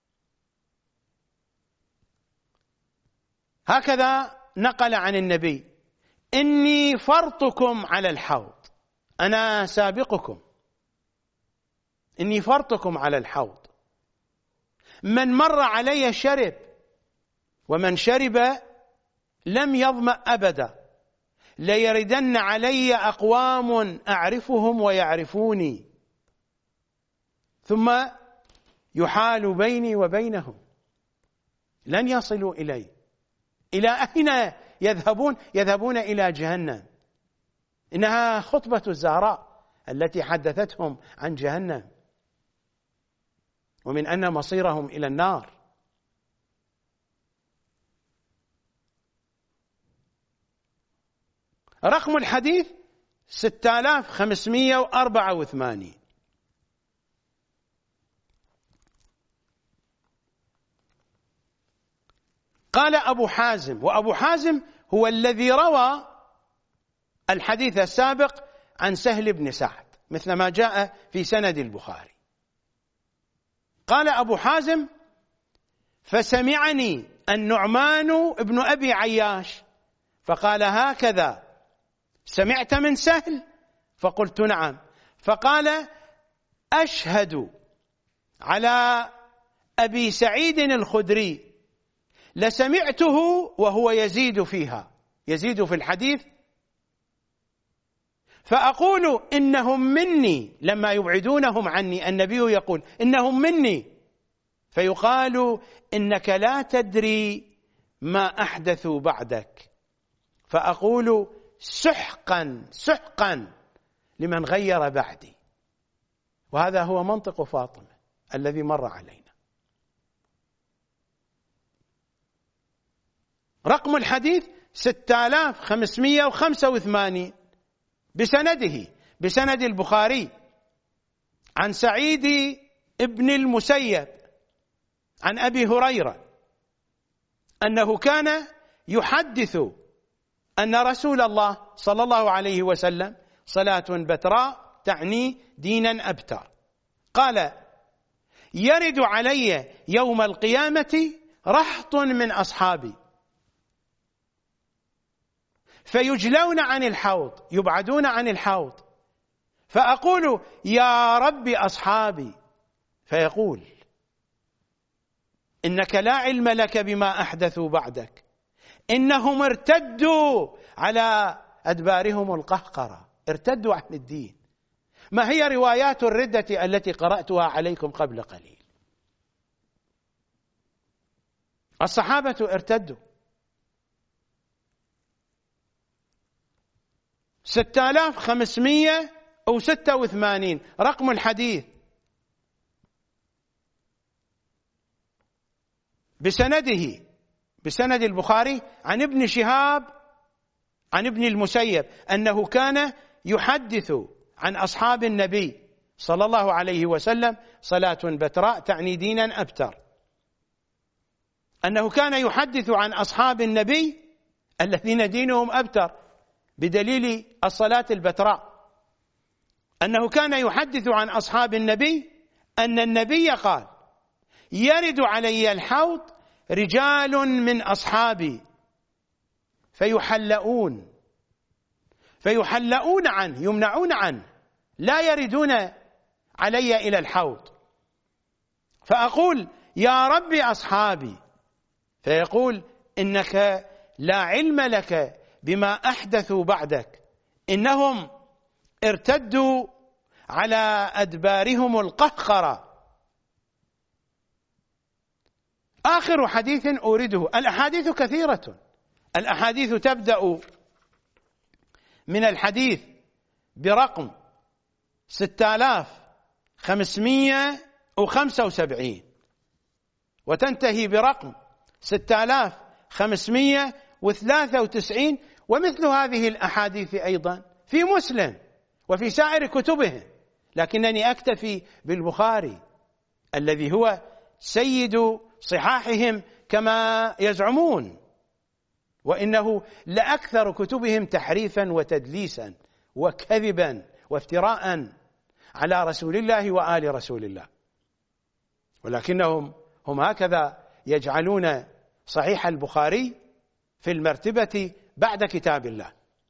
هكذا نقل عن النبي: إني فرطكم على الحوض، أنا سابقكم، إني فرطكم على الحوض، من مر علي شرب ومن شرب لم يظمأ أبدا، ليردن علي أقوام أعرفهم ويعرفوني ثم يحال بيني وبينهم، لن يصلوا إلي. إلى أين يذهبون؟ يذهبون إلى جهنم. إنها خطبة الزهراء التي حدثتهم عن جهنم ومن أن مصيرهم إلى النار. رقم الحديث ستة آلاف وخمسمائة وأربعة وثمانين. قال أبو حازم، وأبو حازم هو الذي روى الحديث السابق عن سهل بن سعد مثل ما جاء في سند البخاري. قال أبو حازم: فسمعني النعمان ابن أبي عياش فقال: هكذا سمعت من سهل؟ فقلت: نعم. فقال: أشهد على أبي سعيد الخدري لسمعته وهو يزيد فيها، يزيد في الحديث، فأقول إنهم مني، لما يبعدونهم عني النبي يقول إنهم مني، فيقال إنك لا تدري ما أحدثوا بعدك، فأقول سحقا سحقا لمن غير بعدي. وهذا هو منطق فاطمة الذي مر علينا. رقم الحديث ستة آلاف وخمسمائة وخمسة وثمانين بسنده، بسند البخاري، عن سعيد ابن المسيب عن أبي هريرة أنه كان يحدث أن رسول الله صلى الله عليه وسلم: صلاة بتراء تعني دينا أبتر، قال: يرد علي يوم القيامة رهط من أصحابي فيجلون عن الحوض، يبعدون عن الحوض، فأقول: يا رب أصحابي، فيقول: إنك لا علم لك بما أحدثوا بعدك، إنهم ارتدوا على أدبارهم القهقرة، ارتدوا عن الدين. ما هي روايات الردة التي قرأتها عليكم قبل قليل؟ الصحابة ارتدوا. ستة آلاف وخمسمائة وستة وثمانين رقم الحديث بسنده، بسند البخاري عن ابن شهاب عن ابن المسيب أنه كان يحدث عن أصحاب النبي صلى الله عليه وسلم صلاة بتراء تعني دينا أبتر، أنه كان يحدث عن أصحاب النبي الذين دينهم أبتر بدليل الصلاة البتراء، أنه كان يحدث عن أصحاب النبي أن النبي قال: يرد علي الحوض رجال من أصحابي فيحلؤون فيحلؤون عنه، يمنعون عنه، لا يردون علي إلى الحوض، فأقول: يا رب أصحابي، فيقول: إنك لا علم لك بما أحدثوا بعدك، إنهم ارتدوا على أدبارهم القهقرة. آخر حديث أورده، الأحاديث كثيرة، الأحاديث تبدأ من الحديث برقم ستة آلاف وخمسمائة وخمسة وسبعين وتنتهي برقم ستة آلاف وخمسمائة وثلاثة وتسعين، ومثل هذه الأحاديث أيضا في مسلم وفي سائر كتبهم، لكنني أكتفي بالبخاري الذي هو سيد صحاحهم كما يزعمون، وإنه لأكثر كتبهم تحريفا وتدليسا وكذبا وافتراء على رسول الله وآل رسول الله، ولكنهم هم هكذا يجعلون صحيح البخاري في المرتبة بعد كتاب الله.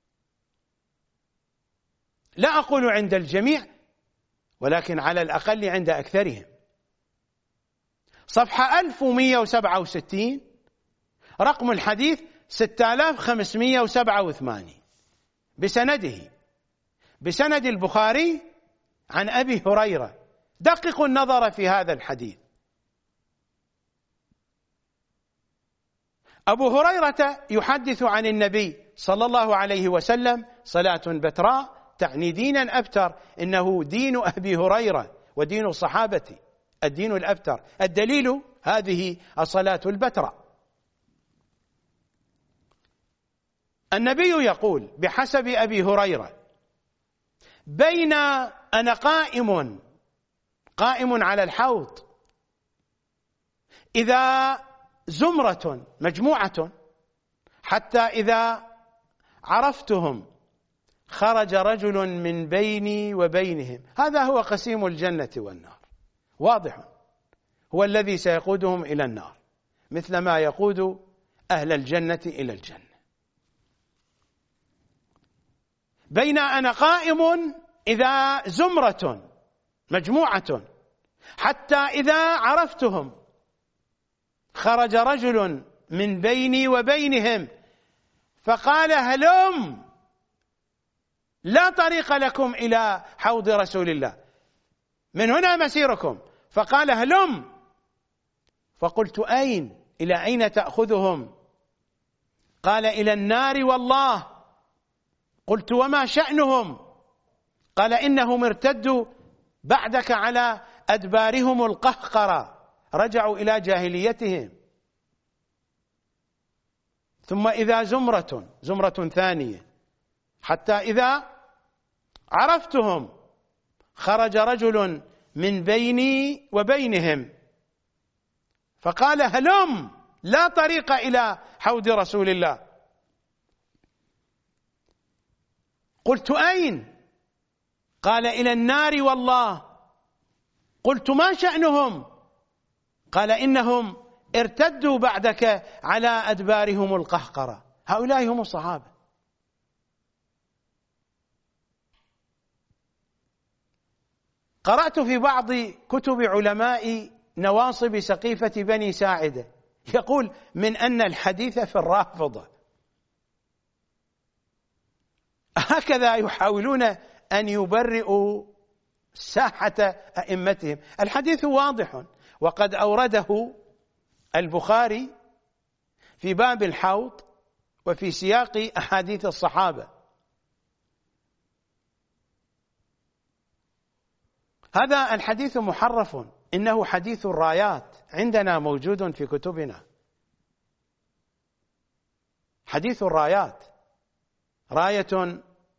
لا أقول عند الجميع، ولكن على الأقل عند أكثرهم. صفحة ألف ومئة وسبعة وستين، رقم الحديث ستة آلاف وخمسمائة وسبعة وثمانين، بسنده بسند البخاري عن أبي هريرة. دققوا النظر في هذا الحديث. أبو هريرة يحدث عن النبي صلى الله عليه وسلم صلاة بتراء تعني دينا أبتر، إنه دين أبي هريرة ودين الصحابة الدين الأبتر، الدليل هذه الصلاة البتراء. النبي يقول بحسب أبي هريرة: بين أنا قائم قائم على الحوض إذا زمرة مجموعة حتى إذا عرفتهم خرج رجل من بيني وبينهم. هذا هو قسيم الجنة والنار، واضح، هو الذي سيقودهم إلى النار مثل ما يقود أهل الجنة إلى الجنة. بين أنا قائم إذا زمرة مجموعة حتى إذا عرفتهم خرج رجل من بيني وبينهم فقال: هلم، لا طريق لكم إلى حوض رسول الله، من هنا مسيركم. فقال: هلم. فقلت: أين؟ إلى أين تأخذهم؟ قال: إلى النار والله. قلت: وما شأنهم؟ قال: إنهم ارتدوا بعدك على أدبارهم القهقرة، رجعوا إلى جاهليتهم. ثم إذا زمرة زمرة ثانية حتى إذا عرفتهم خرج رجل من بيني وبينهم فقال: هلم، لا طريق إلى حوض رسول الله. قلت: أين؟ قال: إلى النار والله. قلت: ما شأنهم؟ قال: إنهم ارتدوا بعدك على أدبارهم القهقرة. هؤلاء هم الصحابة. قرأت في بعض كتب علماء نواصب سقيفة بني ساعدة يقول من أن الحديث في الرافضة. هكذا يحاولون أن يبرئوا ساحة أئمتهم. الحديث واضح، وقد أورده البخاري في باب الحوض وفي سياق أحاديث الصحابة. هذا الحديث محرف، إنه حديث الرايات، عندنا موجود في كتبنا. حديث الرايات، راية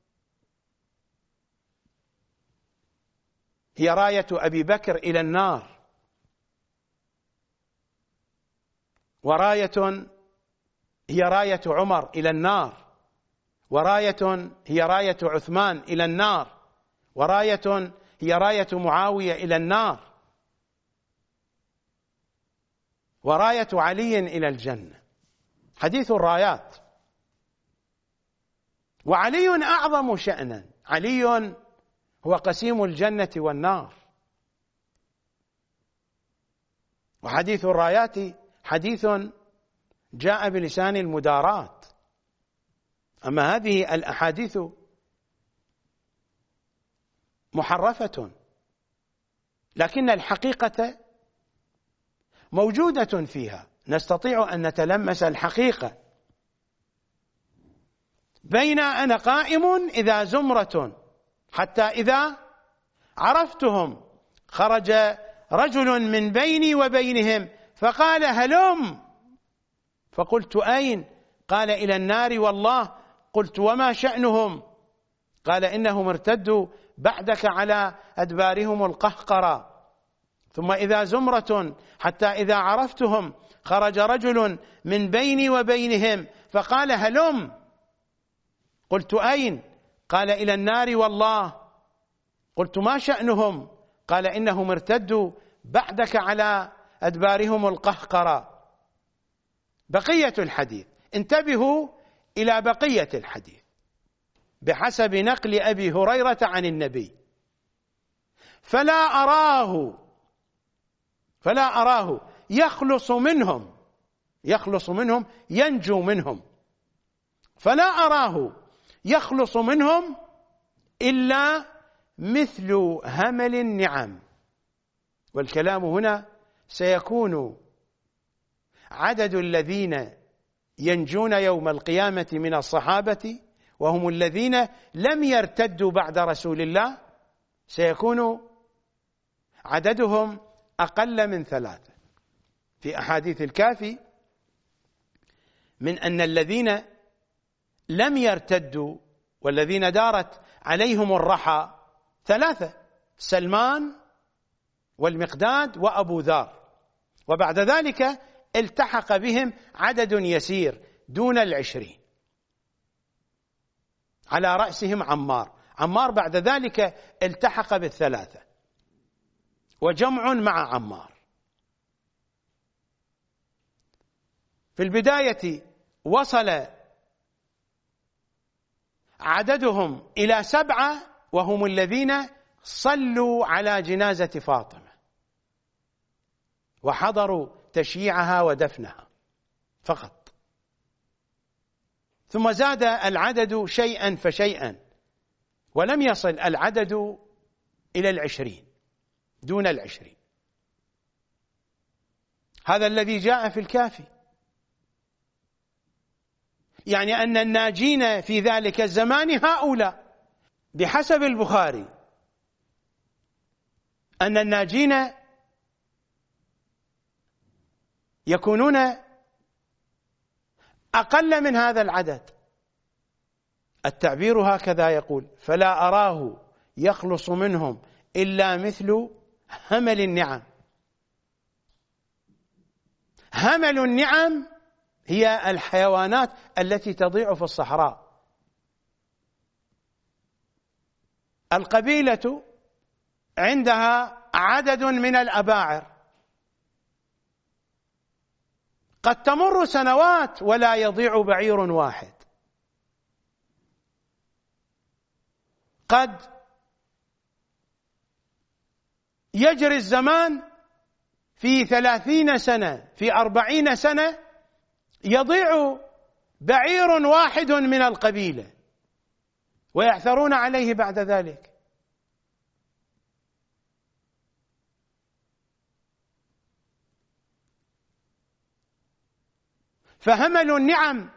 هي راية أبي بكر إلى النار، وراية هي راية عمر إلى النار، وراية هي راية عثمان إلى النار، وراية هي راية معاوية إلى النار، وراية علي إلى الجنة. حديث الرايات. وعلي أعظم شأنا، علي هو قسيم الجنة والنار. وحديث الرايات حديث جاء بلسان المداراة، أما هذه الأحاديث محرفة، لكن الحقيقة موجودة فيها، نستطيع أن نتلمس الحقيقة. بين أنا قائم إذا زمرة حتى إذا عرفتهم خرج رجل من بيني وبينهم فقال هلم، فقلت أين؟ قال إلى النار والله. قلت وما شأنهم؟ قال إنهم ارتدوا بعدك على أدبارهم القهقرة. ثم إذا زمرة حتى إذا عرفتهم خرج رجل من بيني وبينهم فقال هلم، قلت أين؟ قال إلى النار والله. قلت ما شأنهم؟ قال إنهم ارتدوا بعدك على أدبارهم القهقرة. بقية الحديث، انتبهوا إلى بقية الحديث بحسب نقل أبي هريرة عن النبي: فلا أراه فلا أراه يخلص منهم يخلص منهم ينجو منهم فلا أراه يخلص منهم إلا مثل همل النعم. والكلام هنا سيكون عدد الذين ينجون يوم القيامة من الصحابة وهم الذين لم يرتدوا بعد رسول الله، سيكون عددهم أقل من ثلاثة. في أحاديث الكافي من أن الذين لم يرتدوا والذين دارت عليهم الرحى ثلاثة: سلمان والمقداد وأبو ذر، وبعد ذلك التحق بهم عدد يسير دون العشرين، على رأسهم عمار. عمار بعد ذلك التحق بالثلاثة، وجمع مع عمار. في البداية وصل عددهم إلى سبعة، وهم الذين صلوا على جنازة فاطمة وحضروا تشييعها ودفنها فقط. ثم زاد العدد شيئا فشيئا، ولم يصل العدد إلى العشرين، دون العشرين. هذا الذي جاء في الكافي، يعني أن الناجين في ذلك الزمان هؤلاء. بحسب البخاري أن الناجين يكونون أقل من هذا العدد. التعبير هكذا يقول: فلا أراه يخلص منهم إلا مثل همل النعم. همل النعم هي الحيوانات التي تضيع في الصحراء. القبيلة عندها عدد من الأباعر، قد تمر سنوات ولا يضيع بعير واحد، قد يجري الزمان في ثلاثين سنة، في أربعين سنة يضيع بعير واحد من القبيلة ويعثرون عليه بعد ذلك. فهمل النعم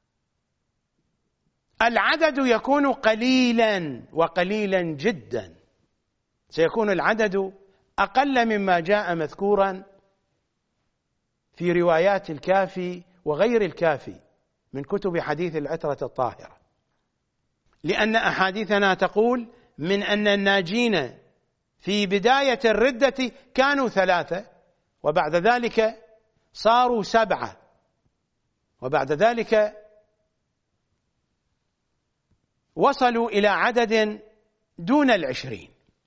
العدد يكون قليلا وقليلا جدا، سيكون العدد أقل مما جاء مذكورا في روايات الكافي وغير الكافي من كتب حديث العترة الطاهرة، لأن أحاديثنا تقول من أن الناجين في بداية الردة كانوا ثلاثة، وبعد ذلك صاروا سبعة، وبعد ذلك وصلوا إلى عدد دون العشرين،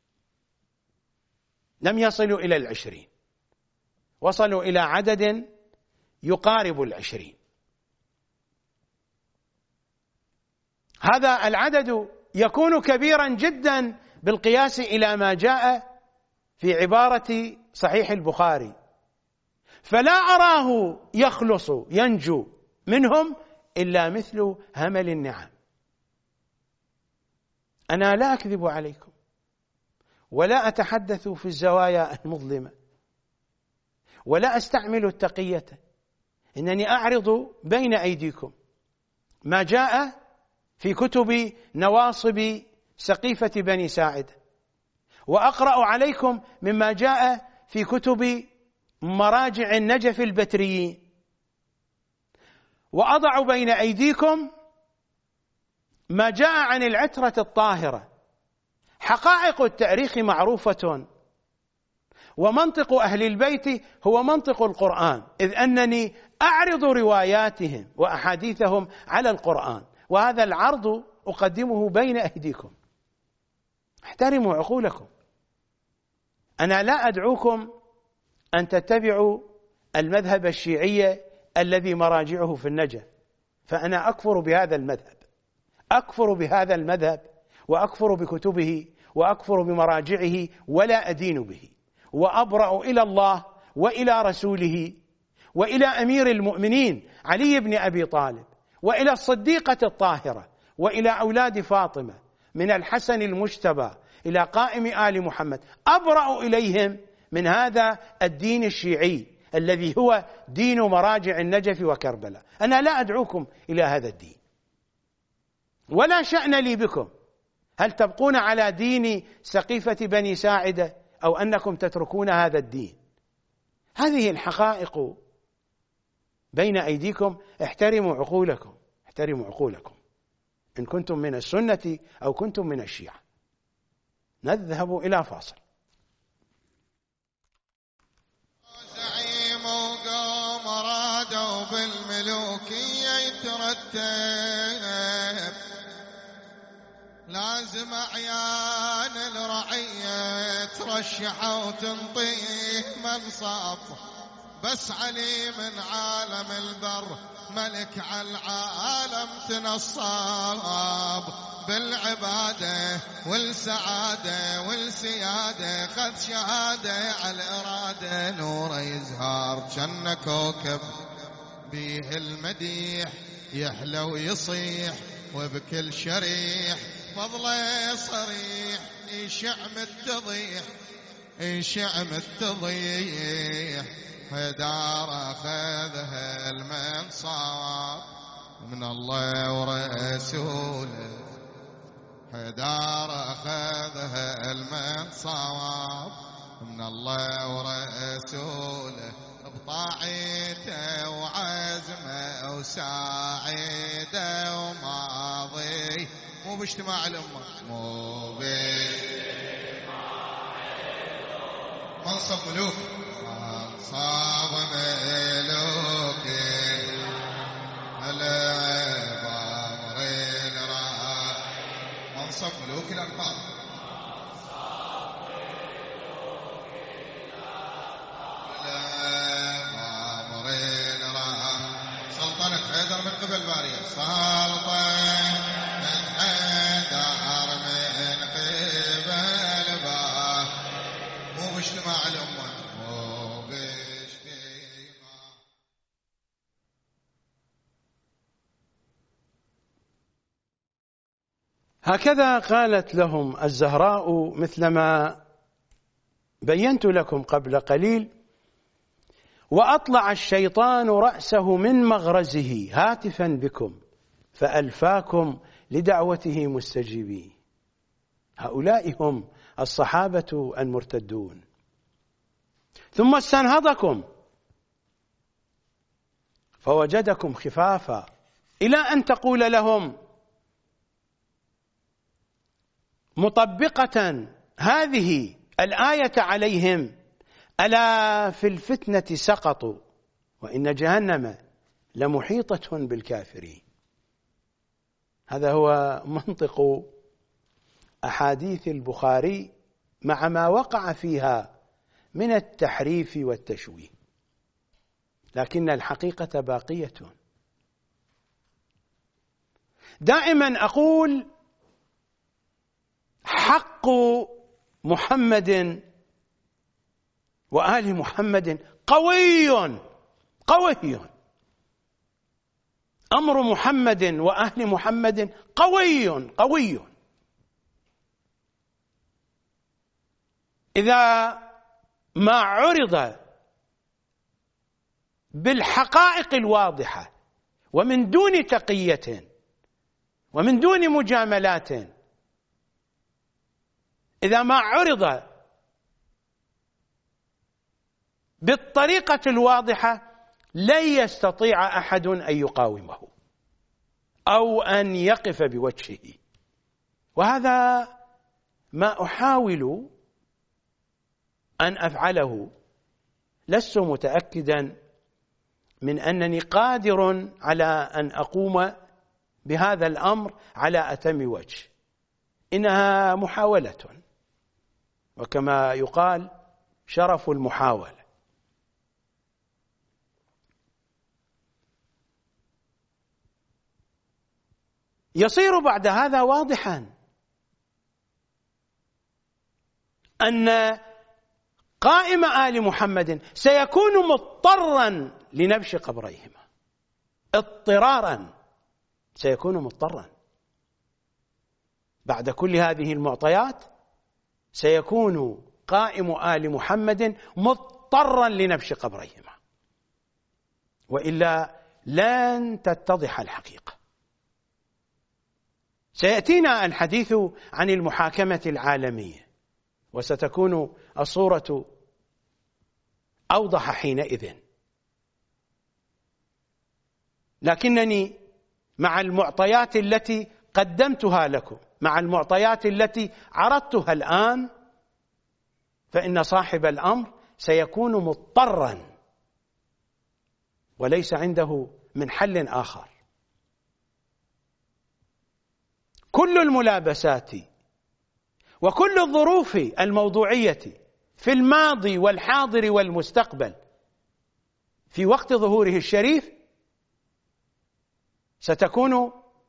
لم يصلوا إلى العشرين، وصلوا إلى عدد يقارب العشرين. هذا العدد يكون كبيرا جدا بالقياس إلى ما جاء في عبارة صحيح البخاري، فلا أراه يخلص ينجو منهم إلا مثل همل النعم. أنا لا أكذب عليكم ولا أتحدث في الزوايا المظلمة ولا أستعمل التقية، إنني أعرض بين أيديكم ما جاء في كتب نواصب سقيفة بني ساعدة، وأقرأ عليكم مما جاء في كتب مراجع النجف البتريين، وأضع بين أيديكم ما جاء عن العترة الطاهرة. حقائق التاريخ معروفة، ومنطق أهل البيت هو منطق القرآن، إذ أنني أعرض رواياتهم وأحاديثهم على القرآن، وهذا العرض أقدمه بين أيديكم. احترموا عقولكم. أنا لا أدعوكم أن تتبعوا المذهب الشيعي الذي مراجعه في النجف، فأنا أكفر بهذا المذهب، أكفر بهذا المذهب وأكفر بكتبه وأكفر بمراجعه ولا أدين به، وأبرأ إلى الله وإلى رسوله وإلى أمير المؤمنين علي بن أبي طالب وإلى الصديقة الطاهرة وإلى أولاد فاطمة من الحسن المجتبى إلى قائم آل محمد، أبرأ إليهم من هذا الدين الشيعي الذي هو دين مراجع النجف وكربلاء. أنا لا أدعوكم إلى هذا الدين ولا شأن لي بكم، هل تبقون على دين سقيفة بني ساعدة أو أنكم تتركون هذا الدين. هذه الحقائق بين أيديكم. احترموا عقولكم، احترموا عقولكم إن كنتم من السنة أو كنتم من الشيعة. نذهب إلى فاصل. زعيم وقوم رادوا بالملوكية يترتب، لازم أعيان الرعية ترشح وتنطيه منصب، بس علي من عالم البر ملك على العالم تنصب، بالعبادة والسعادة والسيادة خذ شهادة على الإرادة، نور يزهر جنة كوكب بيه المديح يحلى ويصيح، وبكل شريح فضله صريح، يشعم التضيح يشعم التضيح، هدار أخذها المنصاب من الله ورسوله، هدار أخذها المنصاب من الله ورسوله، بطاعته وعزمه وساعده وماضي، مو باجتماع الأمة، مو باجتماع الأمة، منصب ملوك منصب ملوك البامر الراح، منصب ملوك الأنبار، البامر الراح، سلطنة حيدر من قبل بارية، سلطنة حيدر من قبل بارية، مو باجتماع الأمة، مو باجتماع. هكذا قالت لهم الزهراء مثلما بينت لكم قبل قليل: وأطلع الشيطان رأسه من مغرزه هاتفا بكم فألفاكم لدعوته مستجيبين. هؤلاء هم الصحابة المرتدون. ثم استنهضكم فوجدكم خفافا إلى أن تقول لهم مطبقة هذه الآية عليهم: ألا في الفتنة سقطوا وإن جهنم لمحيطة بالكافرين. هذا هو منطق أحاديث البخاري مع ما وقع فيها من التحريف والتشويه، لكن الحقيقة باقية. دائما أقول: حق محمد وآل محمد قوي قوي، أمر محمد وأهل محمد قوي قوي. إذا ما عرض بالحقائق الواضحة ومن دون تقية ومن دون مجاملات، إذا ما عرض بالطريقة الواضحة لن يستطيع أحد أن يقاومه أو أن يقف بوجهه. وهذا ما أحاول أن أفعله. لست متأكدا من أنني قادر على أن أقوم بهذا الأمر على أتم وجه، إنها محاولة، وكما يقال: شرف المحاولة. يصير بعد هذا واضحا أن قائم آل محمد سيكون مضطرا لنبش قبريهما، اضطرارا سيكون مضطرا. بعد كل هذه المعطيات سيكون قائم آل محمد مضطرا لنبش قبريهما، وإلا لن تتضح الحقيقة. سيأتينا الحديث عن المحاكمة العالمية، وستكون الصورة أوضح حينئذ. لكنني مع المعطيات التي قدمتها لكم، مع المعطيات التي عرضتها الآن، فإن صاحب الأمر سيكون مضطرا وليس عنده من حل آخر. كل الملابسات وكل الظروف الموضوعية في الماضي والحاضر والمستقبل في وقت ظهوره الشريف ستكون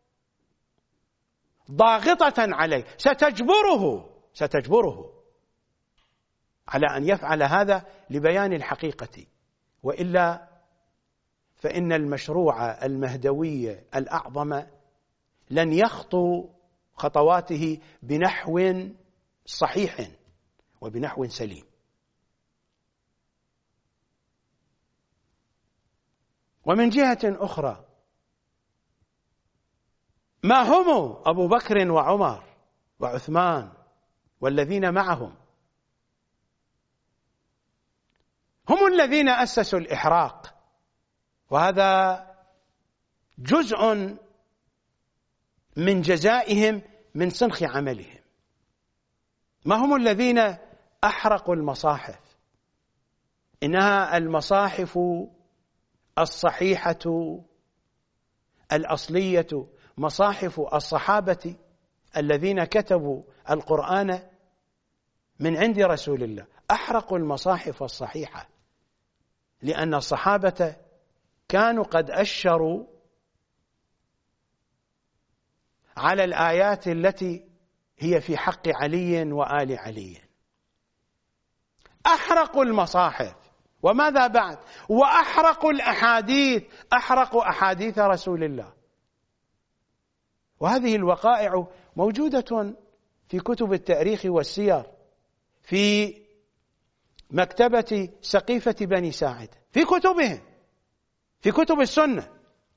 ضاغطة عليه، ستجبره ستجبره على أن يفعل هذا لبيان الحقيقة، وإلا فإن المشروع المهدوي الأعظم لن يخطو خطواته بنحو صحيح وبنحو سليم. ومن جهة أخرى، ما هم أبو بكر وعمر وعثمان والذين معهم؟ هم الذين أسسوا الإحراق، وهذا جزء من جزائهم من سنخ عملهم. ما هم الذين أحرقوا المصاحف؟ إنها المصاحف الصحيحة الأصلية، مصاحف الصحابة الذين كتبوا القرآن من عند رسول الله. أحرقوا المصاحف الصحيحة لأن الصحابة كانوا قد أشروا على الآيات التي هي في حق علي وآل علي. أحرقوا المصاحف، وماذا بعد؟ وأحرقوا الأحاديث، أحرقوا أحاديث رسول الله. وهذه الوقائع موجودة في كتب التاريخ والسير، في مكتبة سقيفة بني ساعد، في كتبهم، في كتب السنة.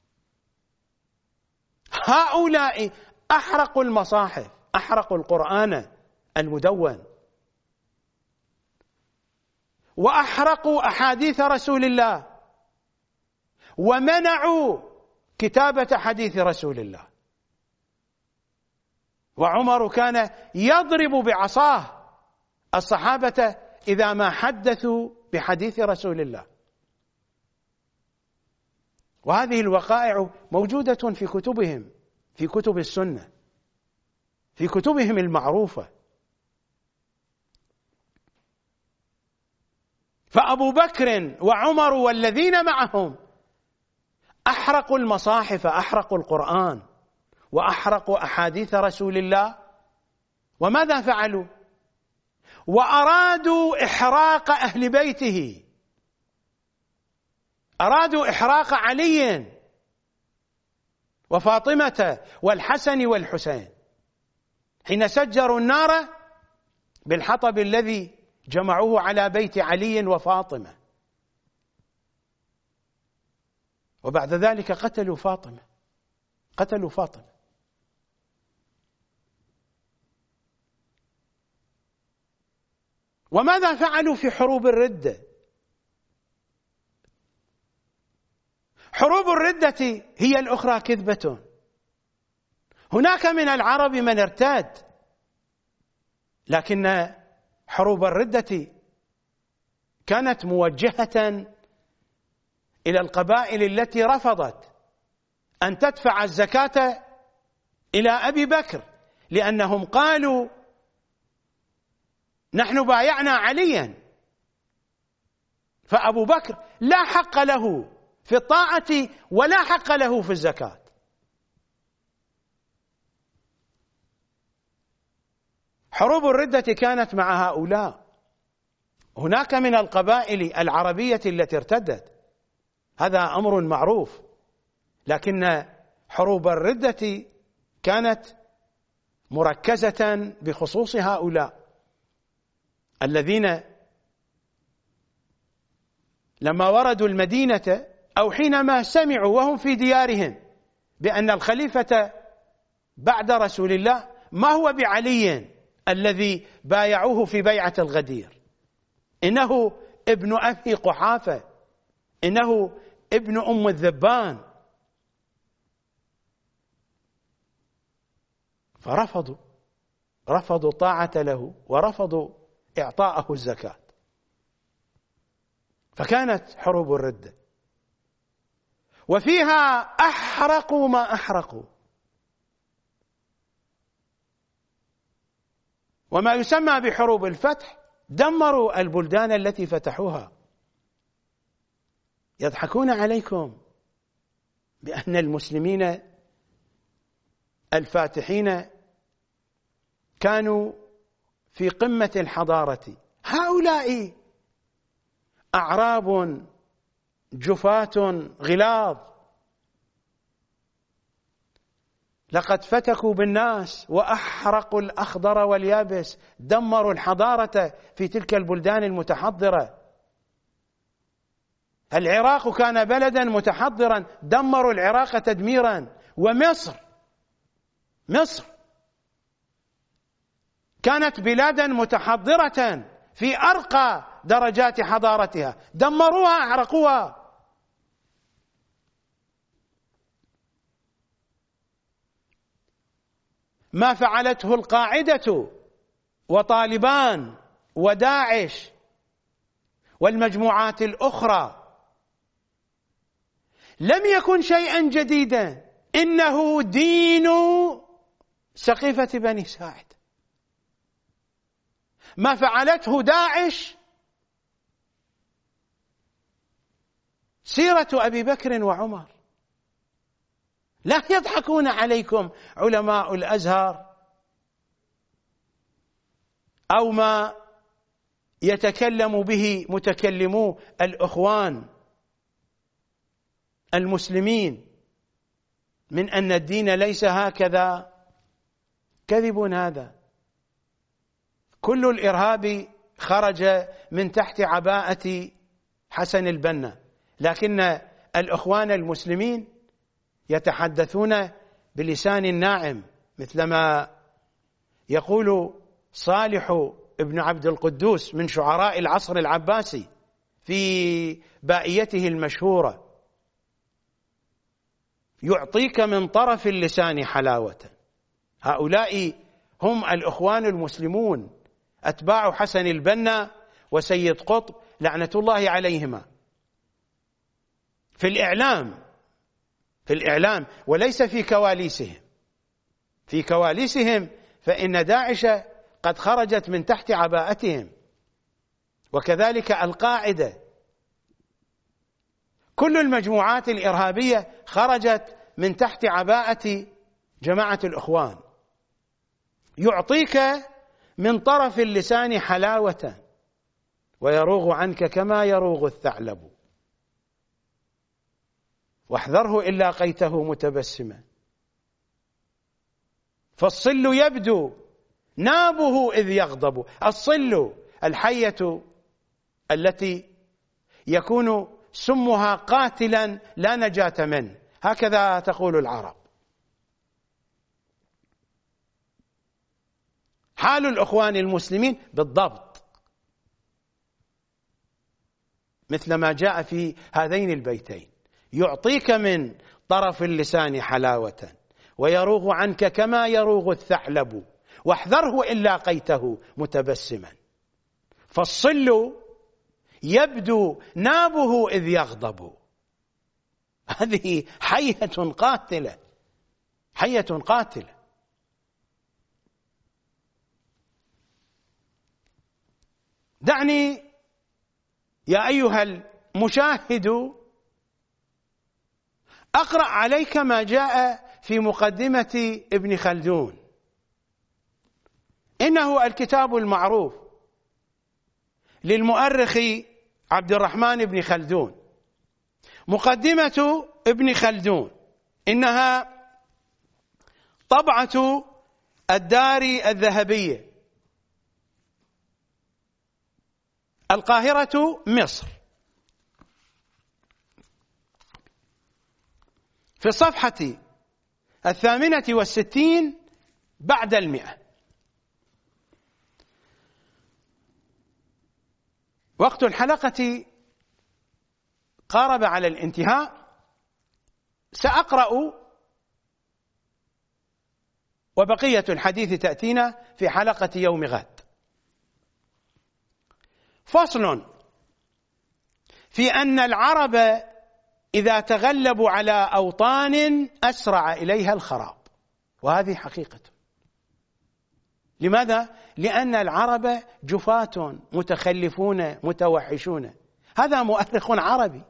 هؤلاء أحرقوا المصاحف، أحرقوا القرآن المدون، وأحرقوا أحاديث رسول الله، ومنعوا كتابة حديث رسول الله، وعمر كان يضرب بعصاه الصحابة إذا ما حدثوا بحديث رسول الله. وهذه الوقائع موجودة في كتبهم، في كتب السنة، في كتبهم المعروفة. فأبو بكر وعمر والذين معهم أحرقوا المصاحف، أحرقوا القرآن، وأحرقوا أحاديث رسول الله. وماذا فعلوا؟ وأرادوا إحراق أهل بيته، أرادوا إحراق علي وفاطمة والحسن والحسين حين سجروا النار بالحطب الذي جمعوه على بيت علي وفاطمة. وبعد ذلك قتلوا فاطمة، قتلوا فاطمة. وماذا فعلوا في حروب الردة؟ حروب الردة هي الأخرى كذبة. هناك من العرب من ارتاد، لكن حروب الردة كانت موجهة إلى القبائل التي رفضت أن تدفع الزكاة إلى أبي بكر، لأنهم قالوا نحن بايعنا عليا، فأبو بكر لا حق له في الطاعة ولا حق له في الزكاة. حروب الردة كانت مع هؤلاء. هناك من القبائل العربية التي ارتدت، هذا أمر معروف، لكن حروب الردة كانت مركزة بخصوص هؤلاء الذين لما وردوا المدينة أو حينما سمعوا وهم في ديارهم بأن الخليفة بعد رسول الله ما هو بعلي الذي بايعوه في بيعة الغدير، إنه ابن أبي قحافة، إنه ابن أم الذبان، فرفضوا، رفضوا طاعة له ورفضوا إعطاءه الزكاة. فكانت حروب الردة، وفيها أحرقوا ما أحرقوا. وما يسمى بحروب الفتح دمروا البلدان التي فتحوها. يضحكون عليكم بأن المسلمين الفاتحين كانوا في قمة الحضارة. هؤلاء أعراب جفاة غلاظ، لقد فتكوا بالناس وأحرقوا الأخضر واليابس، دمروا الحضارة في تلك البلدان المتحضرة. العراق كان بلدا متحضرا، دمروا العراق تدميرا. ومصر، مصر كانت بلادا متحضرة في أرقى درجات حضارتها، دمروها، أحرقوها. ما فعلته القاعدة وطالبان وداعش والمجموعات الأخرى لم يكن شيئا جديدا، إنه دين سقيفة بني ساعد. ما فعلته داعش سيرة أبي بكر وعمر. لا يضحكون عليكم علماء الأزهر أو ما يتكلم به متكلمو الإخوان المسلمين من أن الدين ليس هكذا. كذب هذا. كل الإرهاب خرج من تحت عباءة حسن البنا، لكن الإخوان المسلمين يتحدثون بلسان ناعم، مثلما يقول صالح ابن عبد القدوس من شعراء العصر العباسي في بائيته المشهورة: يعطيك من طرف اللسان حلاوة. هؤلاء هم الإخوان المسلمون أتباع حسن البنا وسيد قطب لعنة الله عليهما في الإعلام في الإعلام وليس في كواليسهم. في كواليسهم فإن داعش قد خرجت من تحت عباءتهم، وكذلك القاعدة. كل المجموعات الإرهابية خرجت من تحت عباءة جماعة الإخوان. يعطيك من طرف اللسان حلاوة ويروغ عنك كما يروغ الثعلب، واحذره إن لاقيته متبسما، فالصل يبدو نابه إذ يغضب. الصل الحية التي يكون سمها قاتلا لا نجاة منه، هكذا تقول العرب. حال الإخوان المسلمين بالضبط مثل ما جاء في هذين البيتين: يعطيك من طرف اللسان حلاوة ويروغ عنك كما يروغ الثعلب، واحذره إن لاقيته متبسما، فالصل يبدو نابه إذ يغضب. هذه حية قاتلة، حية قاتلة. دعني يا أيها المشاهد أقرأ عليك ما جاء في مقدمة ابن خلدون. إنه الكتاب المعروف للمؤرخ عبد الرحمن بن خلدون. مقدمة ابن خلدون إنها طبعة الدار الذهبية، القاهرة مصر، في الصفحة الثامنة والستين بعد المئة. وقت الحلقة قارب على الانتهاء، سأقرأ وبقية الحديث تأتينا في حلقة يوم غد. فصل في أن العرب إذا تغلبوا على أوطان أسرع إليها الخراب، وهذه حقيقة. لماذا؟ لأن العرب جفاة متخلفون متوحشون. هذا مؤرخ عربي،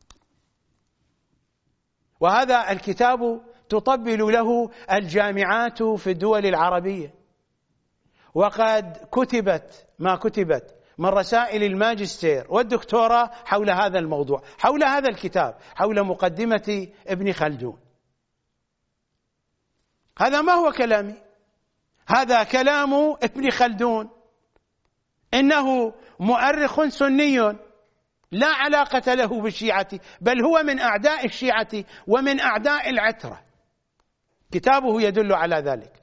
وهذا الكتاب تطبل له الجامعات في الدول العربية، وقد كتبت ما كتبت من رسائل الماجستير والدكتوراه حول هذا الموضوع، حول هذا الكتاب، حول مقدمة ابن خلدون. هذا ما هو كلامي، هذا كلام ابن خلدون. إنه مؤرخ سني لا علاقة له بالشيعة، بل هو من أعداء الشيعة ومن أعداء العترة، كتابه يدل على ذلك.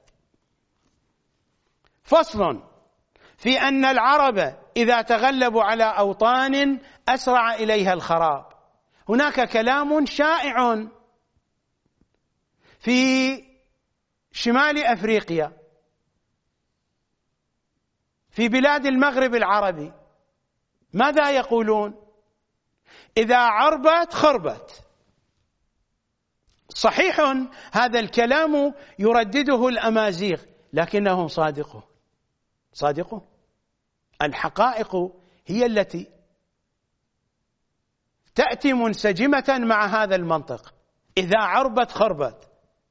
فصل في أن العرب إذا تغلبوا على أوطان أسرع إليها الخراب. هناك كلام شائع في شمال أفريقيا، في بلاد المغرب العربي، ماذا يقولون؟ إذا عربت خربت. صحيح هذا الكلام يردده الأمازيغ، لكنهم صادقون صادقون. الحقائق هي التي تأتي منسجمة مع هذا المنطق. إذا عربت خربت.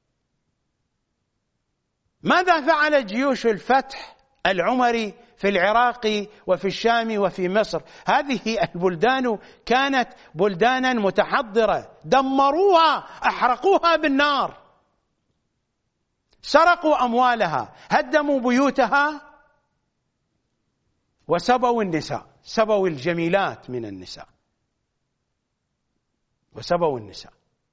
ماذا فعل جيوش الفتح العمري في العراق وفي الشام وفي مصر؟ هذه البلدان كانت بلدانا متحضرة، دمروها، أحرقوها بالنار، سرقوا أموالها، هدموا بيوتها، وسبوا النساء، سبوا الجميلات من النساء، وسبوا النساء.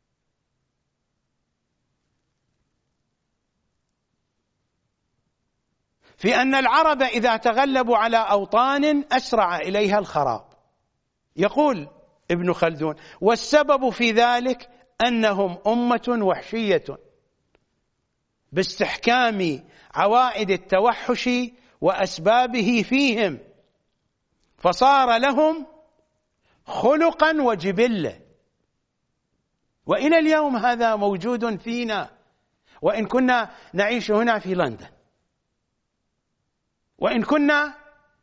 في أن العرب إذا تغلبوا على أوطان أسرع إليها الخراب. يقول ابن خلدون: والسبب في ذلك أنهم أمة وحشية باستحكام عوائد التوحش وأسبابه فيهم، فصار لهم خلقا وجبلة. وإلى اليوم هذا موجود فينا، وإن كنا نعيش هنا في لندن، وإن كنا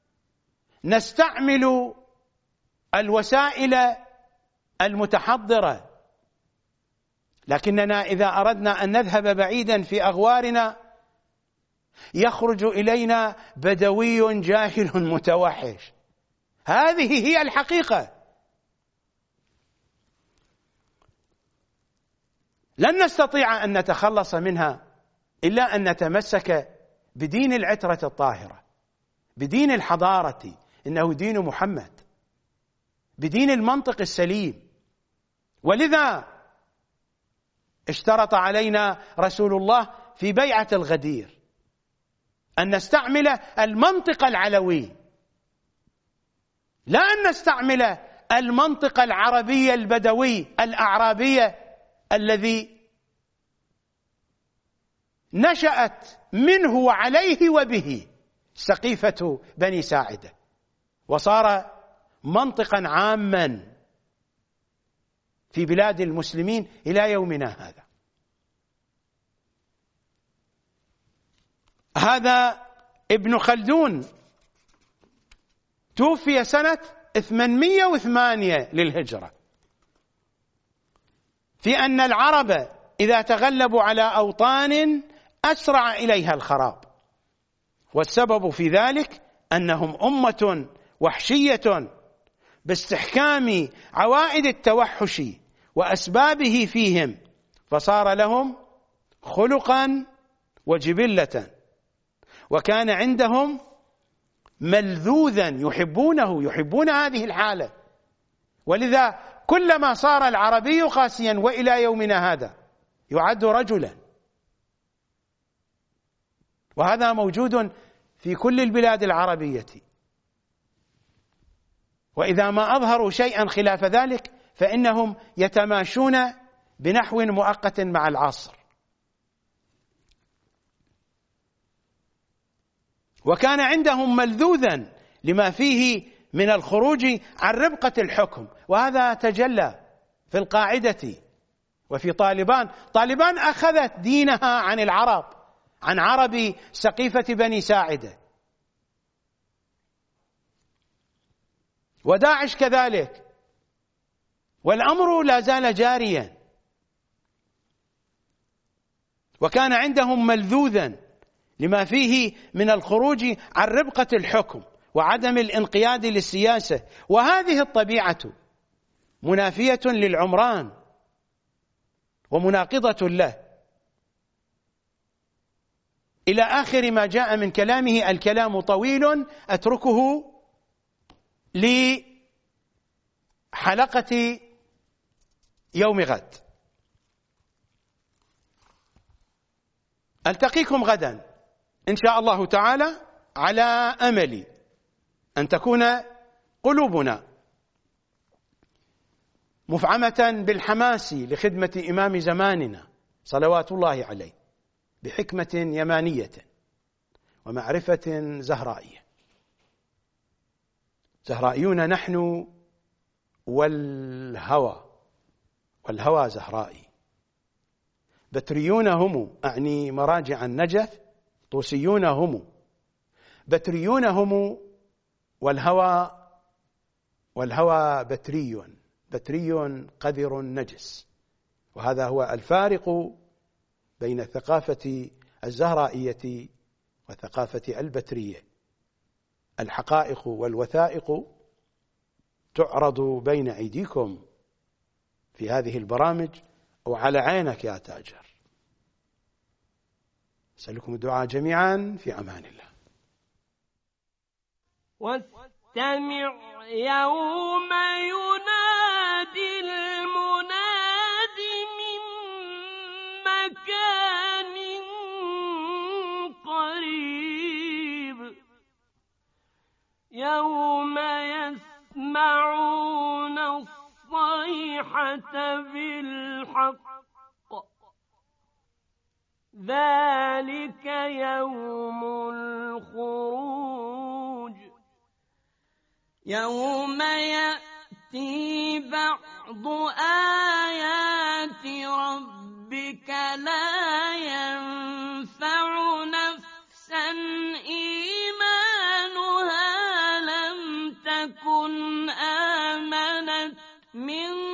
نستعمل الوسائل المتحضرة، لكننا إذا أردنا أن نذهب بعيدا في أغوارنا يخرج إلينا بدوي جاهل متوحش. هذه هي الحقيقة. لن نستطيع أن نتخلص منها إلا أن نتمسك بدين العترة الطاهرة، بدين الحضارة، إنه دين محمد، بدين المنطق السليم. ولذا اشترط علينا رسول الله في بيعة الغدير أن نستعمل المنطق العلوي، لا أن نستعمل المنطق العربي البدوي الأعرابي الذي نشأت منه وعليه وبه سقيفة بني ساعدة، وصار منطقا عاما في بلاد المسلمين إلى يومنا هذا. هذا ابن خلدون توفي سنة ثمانمئة وثمانية للهجرة، في أن العرب إذا تغلبوا على أوطان أسرع إليها الخراب، والسبب في ذلك أنهم أمة وحشية باستحكام عوائد التوحش وأسبابه فيهم، فصار لهم خلقا وجبلة، وكان عندهم ملذوذا يحبونه، يحبون هذه الحالة. ولذا كلما صار العربي قاسيا، وإلى يومنا هذا يعد رجلا، وهذا موجود في كل البلاد العربية. وإذا ما أظهروا شيئا خلاف ذلك فإنهم يتماشون بنحو مؤقت مع العصر. وكان عندهم ملذوذا لما فيه من الخروج عن ربقة الحكم، وهذا تجلى في القاعدة وفي طالبان. طالبان أخذت دينها عن العرب، عن عرب سقيفة بني ساعدة، وداعش كذلك، والأمر لا زال جاريا. وكان عندهم ملذوذا لما فيه من الخروج عن ربقة الحكم وعدم الانقياد للسياسة، وهذه الطبيعة منافية للعمران ومناقضة له، إلى آخر ما جاء من كلامه. الكلام طويل أتركه لحلقة يوم غد. ألتقيكم غدا إن شاء الله تعالى، على أمل أن تكون قلوبنا مفعمة بالحماس لخدمة إمام زماننا صلوات الله عليه بحكمة يمانية ومعرفة زهرائية. زهرائيون نحن، والهوى والهوى زهرائي. بتريون هم، أعني مراجع النجف، طوسيون هم، بتريون هم، والهوى والهوى بتري، بتري قذر نجس. وهذا هو الفارق بين الثقافة الزهرائية والثقافة البترية. الحقائق والوثائق تعرض بين أيديكم في هذه البرامج، وعلى عينك يا تاجر. أسألكم الدعاء جميعا، في أمان الله. واستمع يوم ينادي المناد من مكان قريب، يوم يسمعون الصيحة بال الحق ذلك يوم الخروج يوم يأتي بعض آيات ربك لا ينفع نفسا إيمانها لم تكن آمنت من